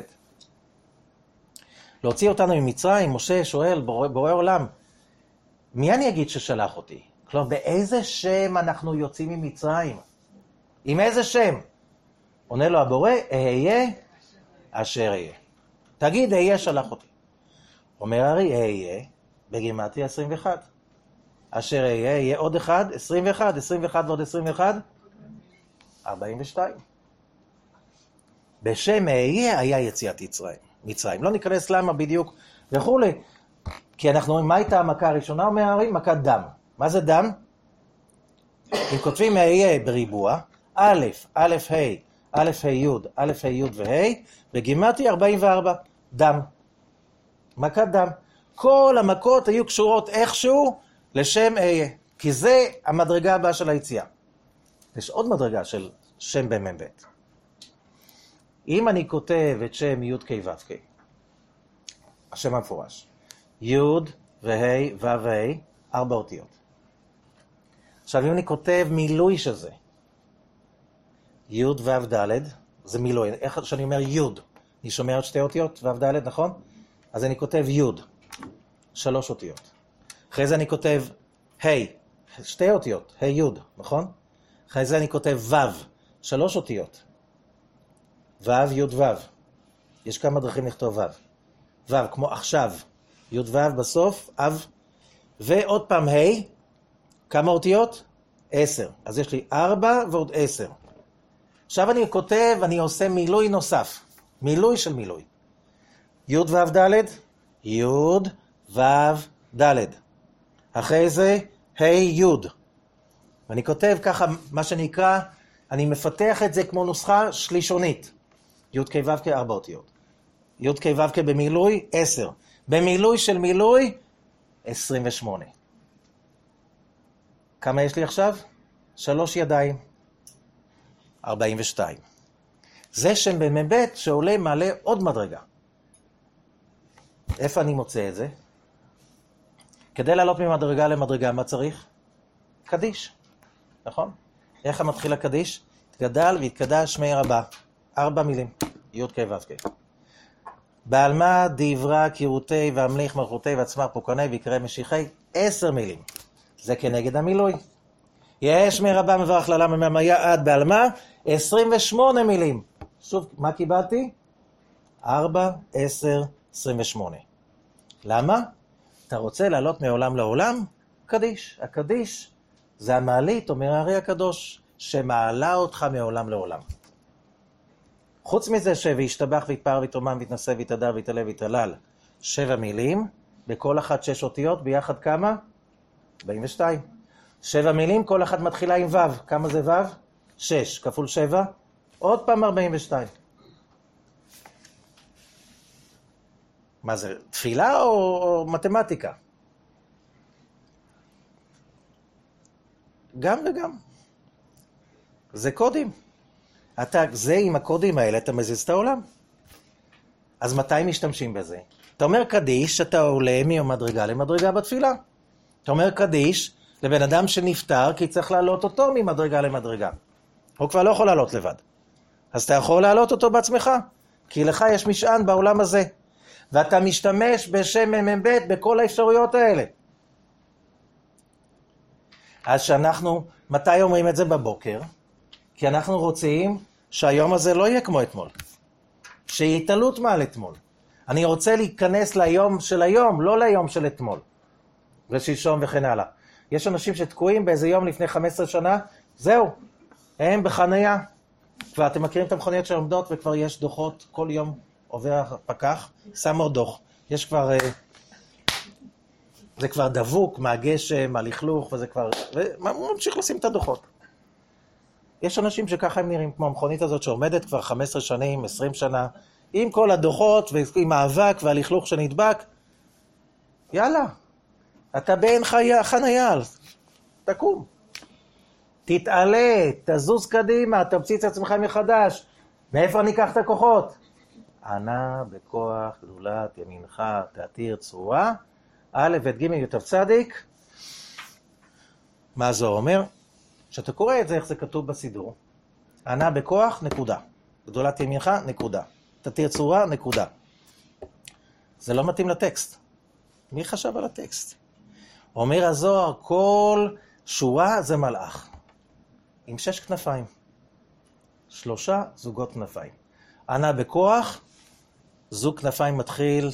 להוציא אותנו ממצרים, משה שואל, בורא, בורא עולם, מי אני אגיד ששלח אותי? כלומר, באיזה שם אנחנו יוצאים ממצרים? עם איזה שם? עונה לו הבורא, אהיה אשר אהיה. תגיד, אהיה שלח אותי. אומר הרי, אהיה בגימטריה עשרים ואחת. אשר אהיה, יהיה עוד אחד, עשרים ואחת, עשרים ואחת ועוד עשרים ואחת, ארבעים ושתיים. בשם אהיה היה יציאת מצרים. מצרים. לא ניכנס למה בדיוק וכו'. כי אנחנו אומרים, מה הייתה המכה הראשונה? אומר הרי, מכת דם. מה זה דם? אם כותבים אהיה בריבוע, א', א', ה', א', ה', י', א', ה', י' וה', בגימטריה ארבעים וארבע, דם. מכת דם. כל המכות היו קשורות איכשהו לשם אהיה. כי זה המדרגה הבאה של היציאה. יש עוד מדרגה של שם בן מ"ב. אם אני כותב את שם י' כ' ו' כ', השם המפורש, י' וה' ו' וה', ארבע אותיות. עכשיו אם אני כותב מילוי של זה, י' ו' ד', זה מילוי. איך שאני אומר י', אני שומע עוד שתי אותיות, ו' ד', נכון? אז אני כותב י', שלוש אותיות. אחרי זה אני כותב ה', שתי אותיות, ה' י', נכון? אחרי זה אני כותב ו', שלוש אותיות. ו' י' ו'. יש כמה דרכים לכתוב ו'. ו' כמו עכשיו. י' ו' בסוף, אב. ועוד פעם ה', כמה אותיות? עשר. אז יש לי ארבע ועוד עשר. עכשיו אני כותב, אני עושה מילוי נוסף. מילוי של מילוי. י' ו' ד', י' ו' ד'. אחרי זה ה' י'. ואני כותב ככה, מה שנקרא, אני מפתח את זה כמו נוסחה שלישונית. י' כ' ו' כ' ארבע אותיות. י' כ' ו' כ' במילוי, עשר. במילוי של מילוי, עשרים ושמונה. כמה יש לי עכשיו? שלוש ידיים. ארבעים ושתיים. זה שם בן מ"ב שעולה מעלה עוד מדרגה. איפה אני מוצא את זה? כדי לעלות ממדרגה למדרגה, מה צריך? קדיש. נכון? איך מתחיל הקדיש? תגדל והתקדש שמי רבה. ארבע מילים. י' כ' ו' כ'. בעלמא דברה קירותי והמליך מלכותי ועצמר פוקני ויקרא משיחי. עשר מילים. זה כנגד המילוי. יש שמי רבה מברך לעולם מממיה עד בעלמא. עשרים ושמונה מילים. שוב, מה קיבלתי? ארבע, עשר, עשרים ושמונה. למה? אתה רוצה לעלות מעולם לעולם? קדיש. הקדיש זה המעלית, אומר הארי הקדוש, שמעלה אותך מעולם לעולם. חוץ מזה שוישתבח ויתפאר ויתרומם ויתנשא ויתהדר ויתעלה ויתהלל, שבע מילים, בכל אחת שש אותיות, ביחד כמה? ארבעים ושתיים. שבע מילים, כל אחת מתחילה עם ו'. כמה זה ו'? שש. כפול שבע? עוד פעם ארבעים ושתיים. מה זה, תפילה או, או מתמטיקה? גם וגם. זה קודים. אתה, זה עם הקודים האלה, אתה מזיז את העולם. אז מתי משתמשים בזה? אתה אומר קדיש, אתה עולה ממדרגה למדרגה בתפילה. אתה אומר קדיש לבן אדם שנפטר, כי צריך לעלות אותו ממדרגה למדרגה. הוא כבר לא יכול לעלות לבד. אז אתה יכול לעלות אותו בעצמך, כי לך יש משען בעולם הזה. ואתה משתמש בשם מ"ב בכל האפשרויות האלה. אז שאנחנו, מתי אומרים את זה בבוקר? כי אנחנו רוצים שהיום הזה לא יהיה כמו אתמול. שיהיה התעלות מעל אתמול. אני רוצה להיכנס ליום של היום, לא ליום של אתמול. ושלשום וכן הלאה. יש אנשים שתקועים באיזה יום לפני חמש עשרה שנה, זהו, הם בחניה. כבר אתם מכירים את המכוניות שעומדות וכבר יש דוחות, כל יום עובר פקח, שם עוד דוח. יש כבר, זה כבר דבוק מהגשם, מהלכלוך, וזה כבר, והוא ממשיך לשים את הדוחות. יש אנשים שככה הם נראים, כמו המכונית הזאת שעומדת כבר חמש עשרה שנים, עשרים שנה, עם כל הדוחות ועם האבק והלכלוך שנדבק. יאללה, אתה באין חניה, תקום. תתעלה, תזוז קדימה, תמציץ עצמך מחדש. מאיפה אני אקח את הכוחות? ענה בכוח גדולת ימינך תעתיר צרורה. א' ואת ג' יוטב צדיק. מה זה אומר? כשאתה קורא את זה, איך זה כתוב בסידור. ענה בכוח, נקודה. גדולת ימינך, נקודה. תעתיר צרורה, נקודה. זה לא מתאים לטקסט. מי חשב על הטקסט? אומר הזוהר, כל שורה זה מלאך. עם שש כנפיים. שלושה זוגות כנפיים. ענה בכוח, זוג כנפיים מתחיל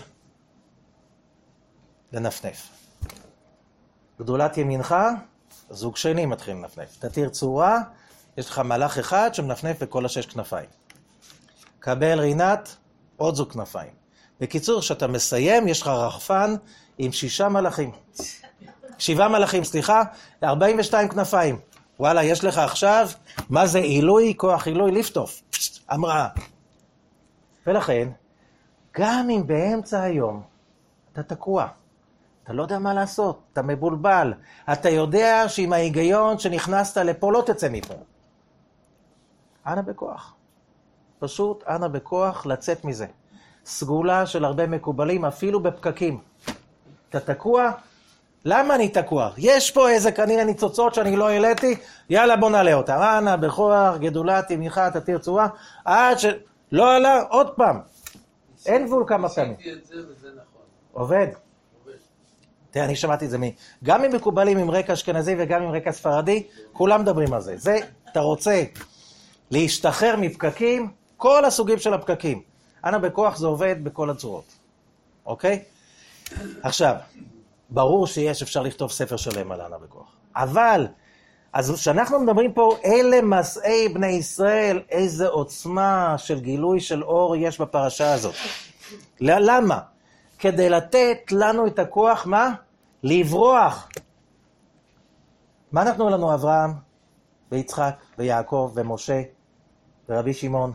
לנפנף. גדולת ימינך, זוג שני מתחיל לנפנף. תתיר צורה, יש לך מלאך אחד שמנפנף בכל השש כנפיים. קבל רינת, עוד זוג כנפיים. בקיצור, כשאתה מסיים, יש לך רחפן עם שישה מלאכים. שבעה מלאכים, סליחה, ארבעים ושתיים כנפיים. וואלה, יש לך עכשיו, מה זה עילוי, כוח עילוי, לפטוף, אמרה. ולכן, גם אם באמצע היום, אתה תקוע, אתה לא יודע מה לעשות, אתה מבולבל, אתה יודע שעם ההיגיון שנכנסת לפה לא תצא מפה. אנא בכוח. פשוט אנא בכוח לצאת מזה. סגולה של הרבה מקובלים, אפילו בפקקים. אתה תקוע? למה אני תקוע? יש פה איזה כנראה ניצוצות שאני לא העליתי, יאללה בוא נעלה אותה. אנא בכוח, גדולת ימינך תתיר צורה, עד שלא עלה עוד פעם. אין גבול כמה פעמים. עשיתי את זה וזה נכון. עובד? עובד. תראה, אני שמעתי את זה מי. גם אם מקובלים עם רקע אשכנזי וגם עם רקע ספרדי, כולם מדברים על זה. זה, אתה רוצה להשתחרר מפקקים, כל הסוגים של הפקקים. אנא בכוח זה עובד בכל הצורות. אוקיי? עכשיו, ברור שיש, אפשר לכתוב ספר שלם על אנא בכוח. אבל, אז כשאנחנו מדברים פה, אלה מסעי בני ישראל, איזה עוצמה של גילוי של אור יש בפרשה הזאת. למה? כדי לתת לנו את הכוח, מה? לברוח. מה נתנו לנו אברהם, ויצחק, ויעקב, ומשה, ורבי שמעון?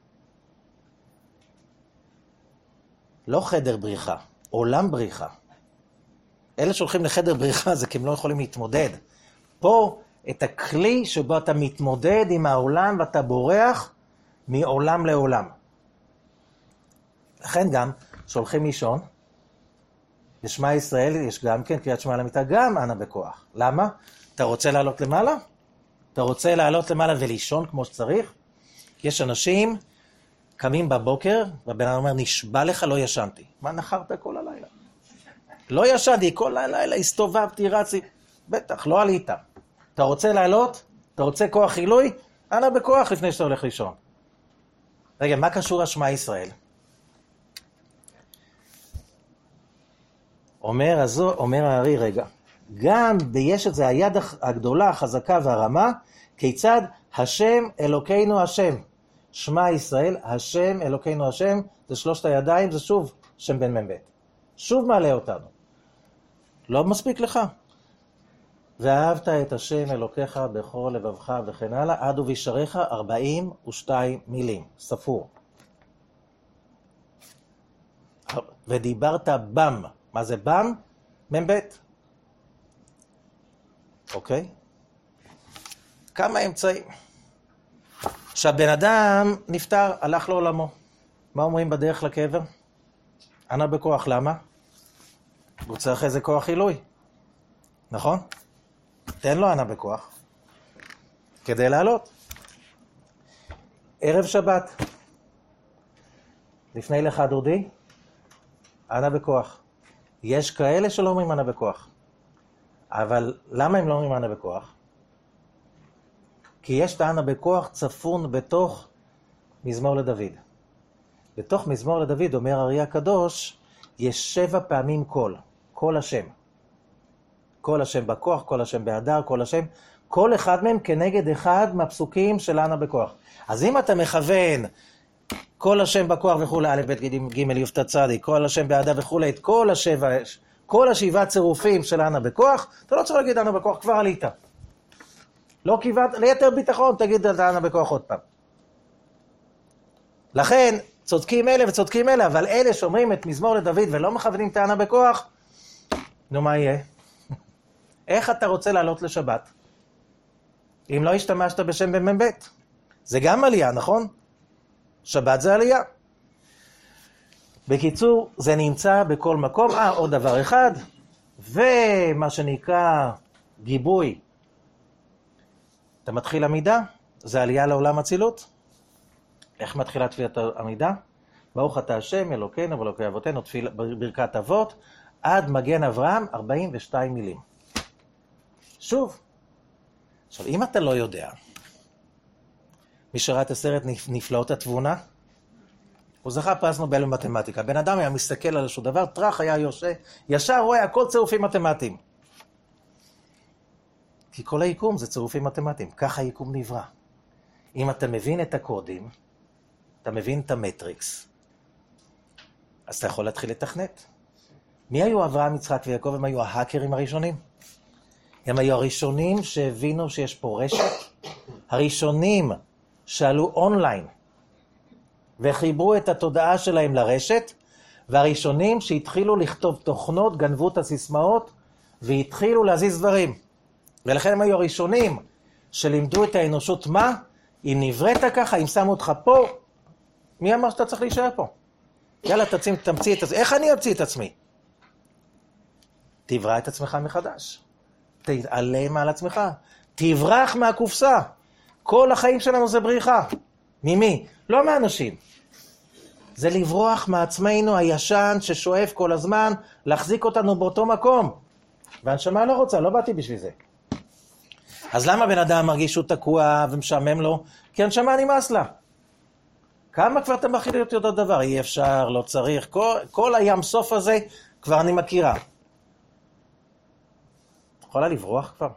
לא חדר בריחה, עולם בריחה. אלה שהולכים לחדר בריחה זה כי הם לא יכולים להתמודד. פה את הכלי שבו אתה מתמודד עם העולם ואתה בורח מעולם לעולם. לכן גם שהולכים לישון, בשמע ישראל יש גם כן קריאת שמע למיטה, גם אנא בכוח. למה? אתה רוצה לעלות למעלה? אתה רוצה לעלות למעלה ולישון כמו שצריך? יש אנשים קמים בבוקר, והבן אדם אומר, נשבע לך, לא ישנתי. מה נחרת כל הלילה? לא ישנתי, כל הלילה הסתובבתי, רצי. בטח, לא עלית. אתה רוצה לעלות? אתה רוצה כוח עילוי? אנא בכוח לפני שאתה הולך לישון. רגע, מה קשור השמע ישראל? אומר, הזו, אומר הארי, רגע, גם ביש את זה היד הגדולה, החזקה והרמה, כיצד השם אלוקינו השם. שמע ישראל, השם אלוקינו השם, זה שלושת הידיים, זה שוב שם בן מבית. שוב מעלה אותנו. לא מספיק לך. ואהבת את השם אלוקיך בכל לבבך וכן הלאה, עד ובישריך ארבעים ושתיים מילים, ספור. ודיברת בם. מה זה בם? מבית. אוקיי? כמה אמצעים. כשהבן אדם נפטר, הלך לעולמו. מה אומרים בדרך לקבר? אנא בכוח, למה? הוא צריך איזה כוח עילוי. נכון? תן לו אנא בכוח. כדי לעלות. ערב שבת. לפני לך דודי, אנא בכוח. יש כאלה שלא אומרים אנא בכוח. אבל למה הם לא אומרים אנא בכוח? כי יש את האנא בכוח צפון בתוך מזמור לדוד. בתוך מזמור לדוד, אומר אריה הקדוש, יש שבע פעמים קול, קול השם. קול השם בכוח, קול השם בהדר, קול השם, כל אחד מהם כנגד אחד מהפסוקים של אנה בכוח. אז אם אתה מכוון כל השם בכוח וכו', א' ב' ג' ג' י' ת' צדיק, כל השם בהדר וכו', את כל השבע, כל השבעה צירופים של אנה בכוח, אתה לא צריך להגיד אנה בכוח, כבר עלית. לא כיוונת, ליתר ביטחון, תגיד את אנה בכוח עוד פעם. לכן, צודקים אלה וצודקים אלה, אבל אלה שאומרים את מזמור לדוד ולא מכוונים את האנה בכוח, נו מה יהיה? איך אתה רוצה לעלות לשבת? אם לא השתמשת בשם במ"ב. זה גם עלייה, נכון? שבת זה עלייה. בקיצור, זה נמצא בכל מקום. אה, עוד דבר אחד, ומה שנקרא גיבוי. אתה מתחיל עמידה, זה עלייה לעולם אצילות. איך מתחילה תפילת עמידה? ברוך אתה השם, אלוקינו ואלוקי אבותינו, תפילה, ברכת אבות, עד מגן אברהם, ארבעים ושתיים מילים. שוב, עכשיו, אם אתה לא יודע, מי שראה את הסרט נפלאות התבונה, הוא זכה פרס נובל במתמטיקה. בן אדם היה מסתכל על איזשהו דבר, טרח היה יושב, ישר רואה הכל צירופים מתמטיים. כי כל היקום זה צירופים מתמטיים, ככה היקום נברא. אם אתה מבין את הקודים, אתה מבין את המטריקס, אז אתה יכול להתחיל לתכנת. מי היו אברהם, יצחק ויעקב? הם היו ההאקרים הראשונים. הם היו הראשונים שהבינו שיש פה רשת, הראשונים שעלו אונליין וחיברו את התודעה שלהם לרשת, והראשונים שהתחילו לכתוב תוכנות, גנבו את הסיסמאות והתחילו להזיז דברים. ולכן הם היו הראשונים שלימדו את האנושות מה? אם נבראת ככה, אם שמו אותך פה, מי אמר שאתה צריך להישאר פה? יאללה, תמציא, תמציא את עצמי. איך אני אמציא את עצמי? תברא את עצמך מחדש. תתעלם על עצמך. תברח מהקופסה. כל החיים שלנו זה בריחה. ממי? לא מאנשים. זה לברוח מעצמנו הישן ששואף כל הזמן, להחזיק אותנו באותו מקום. והנשמה לא רוצה, לא באתי בשביל זה. אז למה בן אדם מרגיש שהוא תקוע ומשעמם לו? כי הנשמה נמאס לה. כמה כבר אתה מכיל להיות אותו דבר? אי אפשר, לא צריך. כל, כל הים סוף הזה כבר אני מכירה. יכולה לברוח כבר.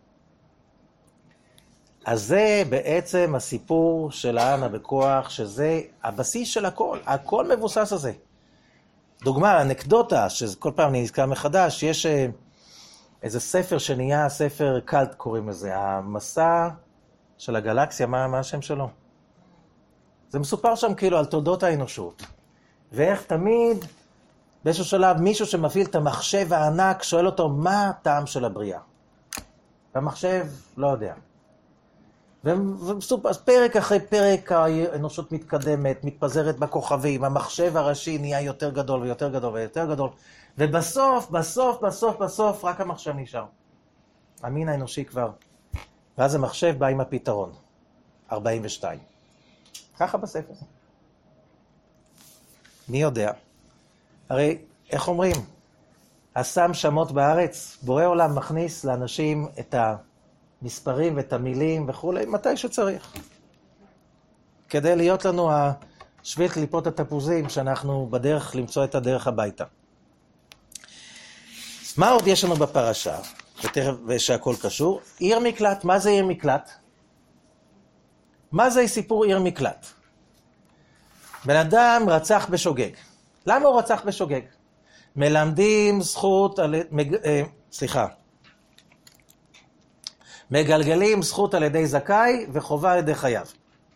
אז זה בעצם הסיפור של האנה בכוח, שזה הבסיס של הכל. הכל מבוסס על זה. דוגמה, אנקדוטה, שכל פעם נזכר מחדש, יש איזה ספר שנהיה ספר קלט קוראים לזה, המסע של הגלקסיה, מה, מה השם שלו? זה מסופר שם כאילו על תולדות האנושות. ואיך תמיד, באיזשהו שלב, מישהו שמפעיל את המחשב הענק, שואל אותו מה הטעם של הבריאה. והמחשב לא יודע. ומסופר, פרק אחרי פרק האנושות מתקדמת, מתפזרת בכוכבים, המחשב הראשי נהיה יותר גדול ויותר גדול ויותר גדול, ובסוף, בסוף, בסוף, בסוף, רק המחשב נשאר. המין האנושי כבר. ואז המחשב בא עם הפתרון. ארבעים ושתיים. ככה בספר. מי יודע? הרי, איך אומרים? השם שמות בארץ, בורא עולם מכניס לאנשים את המספרים ואת המילים וכו', מתי שצריך. כדי להיות לנו השביל קליפות התפוזים, שאנחנו בדרך למצוא את הדרך הביתה. מה עוד יש לנו בפרשה? ותכף ושהכל קשור. עיר מקלט, מה זה עיר מקלט? מה זה סיפור עיר מקלט? בן אדם רצח בשוגג. למה הוא רצח בשוגג? מלמדים זכות, על... מג... אה, סליחה, מגלגלים זכות על ידי זכאי וחובה על ידי חייב.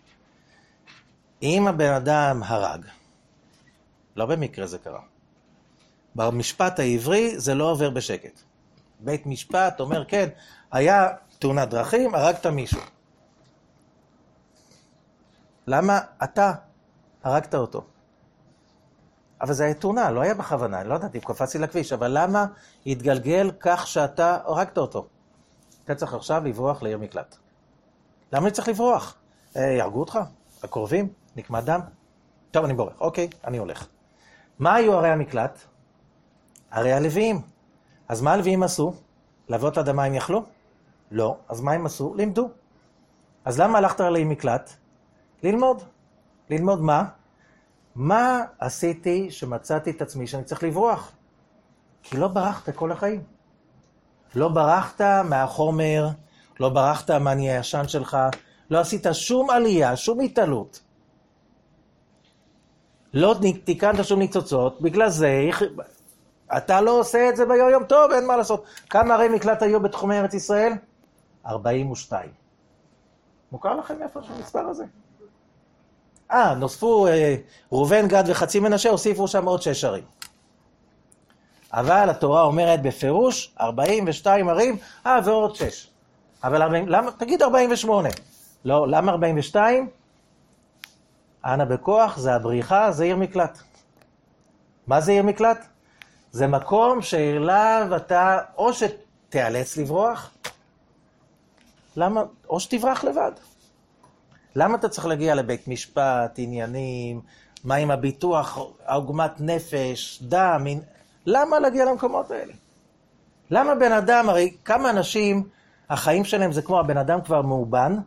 אם הבן אדם הרג, לא במקרה זה קרה, במשפט העברי זה לא עובר בשקט. בית משפט אומר כן, היה תאונת דרכים, הרגת מישהו. למה אתה הרגת אותו? אבל זה היה תאונה, לא היה בכוונה, אני לא יודעת אם קפצתי לכביש, אבל למה התגלגל כך שאתה הרגת אותו? אתה צריך עכשיו לברוח לעיר מקלט. למה אני צריך לברוח? אה, ירגו אותך? הקרובים? נקמת דם? טוב, אני בורח. אוקיי, אני הולך. מה היו ערי המקלט? ערי הלוויים. אז מה הלוויים עשו? לוות אדמה הם יכלו? לא. אז מה הם עשו? לימדו. אז למה הלכת לעיר מקלט? ללמוד. ללמוד מה? מה עשיתי שמצאתי את עצמי שאני צריך לברוח? כי לא ברחת כל החיים. לא ברחת מהחומר, לא ברחת מהני הישן שלך, לא עשית שום עלייה, שום התעלות. לא תיקנת שום ניצוצות, בגלל זה אתה לא עושה את זה ביום יום טוב, אין מה לעשות. כמה ערי מקלט היו בתחומי ארץ ישראל? ארבעים ושתיים. מוכר לכם איפה שהמספר הזה? אה, נוספו אה, ראובן, גד וחצי מנשה, הוסיפו שם עוד שש ערים. אבל התורה אומרת בפירוש, ארבעים ושתיים ערים, אה, ועוד שש. אבל למה, תגיד ארבעים ושמונה. לא, למה ארבעים ושתיים? אנה בכוח, זה הבריחה, זה עיר מקלט. מה זה עיר מקלט? זה מקום שאליו אתה או שתיאלץ לברוח, למה? או שתברח לבד. למה אתה צריך להגיע לבית משפט, עניינים, מה עם הביטוח, עוגמת נפש, דם, למה להגיע למקומות האלה? למה בן אדם, הרי כמה אנשים, החיים שלהם זה כמו הבן אדם כבר מאובן,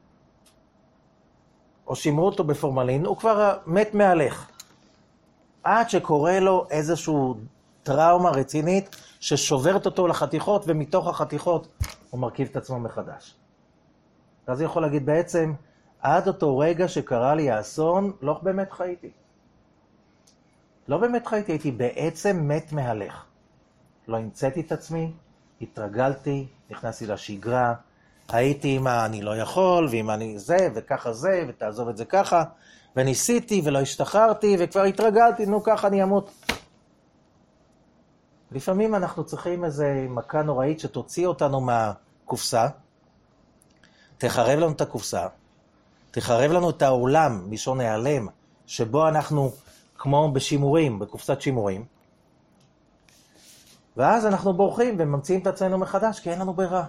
או שימרו אותו בפורמלין, הוא כבר מת מהלך. עד שקורה לו איזשהו טראומה רצינית, ששוברת אותו לחתיכות, ומתוך החתיכות הוא מרכיב את עצמו מחדש. אז הוא יכול להגיד בעצם, עד אותו רגע שקרה לי האסון, לא באמת חייתי. לא באמת חייתי, הייתי בעצם מת מהלך. לא המצאתי את עצמי, התרגלתי, נכנסתי לשגרה, הייתי עם מה אני לא יכול, ועם אני זה, וככה זה, ותעזוב את זה ככה, וניסיתי ולא השתחררתי, וכבר התרגלתי, נו ככה אני אמות. לפעמים אנחנו צריכים איזה מכה נוראית שתוציא אותנו מהקופסה, תחרב לנו את הקופסה, תחרב לנו את העולם, מישון העלם, שבו אנחנו כמו בשימורים, בקופסת שימורים, ואז אנחנו בורחים וממציאים את עצמנו מחדש, כי אין לנו ברירה.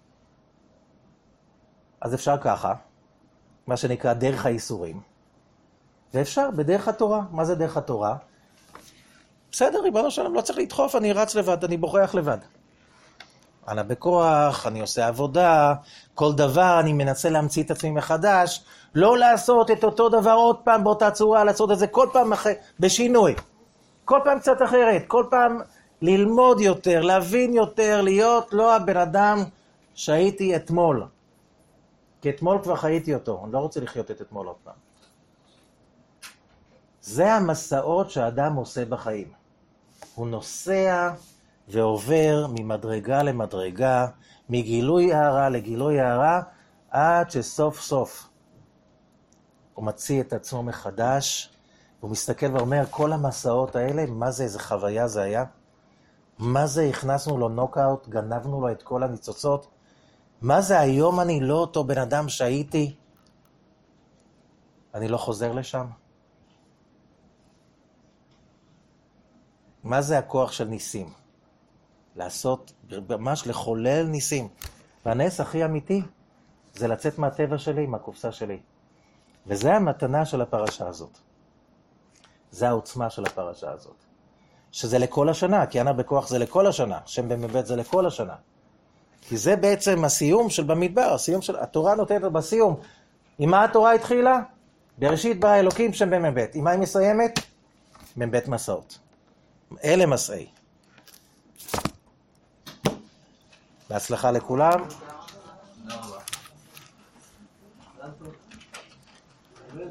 אז אפשר ככה, מה שנקרא דרך האיסורים, ואפשר בדרך התורה. מה זה דרך התורה? בסדר, ריבונו שלום, לא צריך לדחוף, אני רץ לבד, אני בורח לבד. אני בכוח, אני עושה עבודה, כל דבר אני מנסה להמציא את עצמי מחדש, לא לעשות את אותו דבר עוד פעם באותה צורה, לעשות את זה כל פעם אחרי, בשינוי. כל פעם קצת אחרת, כל פעם ללמוד יותר, להבין יותר, להיות לא הבן אדם שהייתי אתמול. כי אתמול כבר חייתי אותו, אני לא רוצה לחיות את אתמול עוד פעם. זה המסעות שהאדם עושה בחיים. הוא נוסע ועובר ממדרגה למדרגה, מגילוי הערה לגילוי הערה, עד שסוף סוף הוא מציא את עצמו מחדש, הוא מסתכל ואומר, כל המסעות האלה, מה זה, איזה חוויה זה היה? מה זה, הכנסנו לו נוקאוט, גנבנו לו את כל הניצוצות? מה זה, היום אני לא אותו בן אדם שהייתי? אני לא חוזר לשם? מה זה הכוח של ניסים? לעשות, ממש לחולל ניסים. והנס הכי אמיתי זה לצאת מהטבע שלי, מהקופסה שלי. וזה המתנה של הפרשה הזאת. זה העוצמה של הפרשה הזאת. שזה לכל השנה, כי אנה בכוח זה לכל השנה, שם במבט זה לכל השנה. כי זה בעצם הסיום של במדבר, הסיום של, התורה נותנת בסיום. עם מה התורה התחילה? בראשית בא אלוקים שם במבט. עם מה היא מסיימת? מבט מסעות. אלה מסעי. בהצלחה לכולם.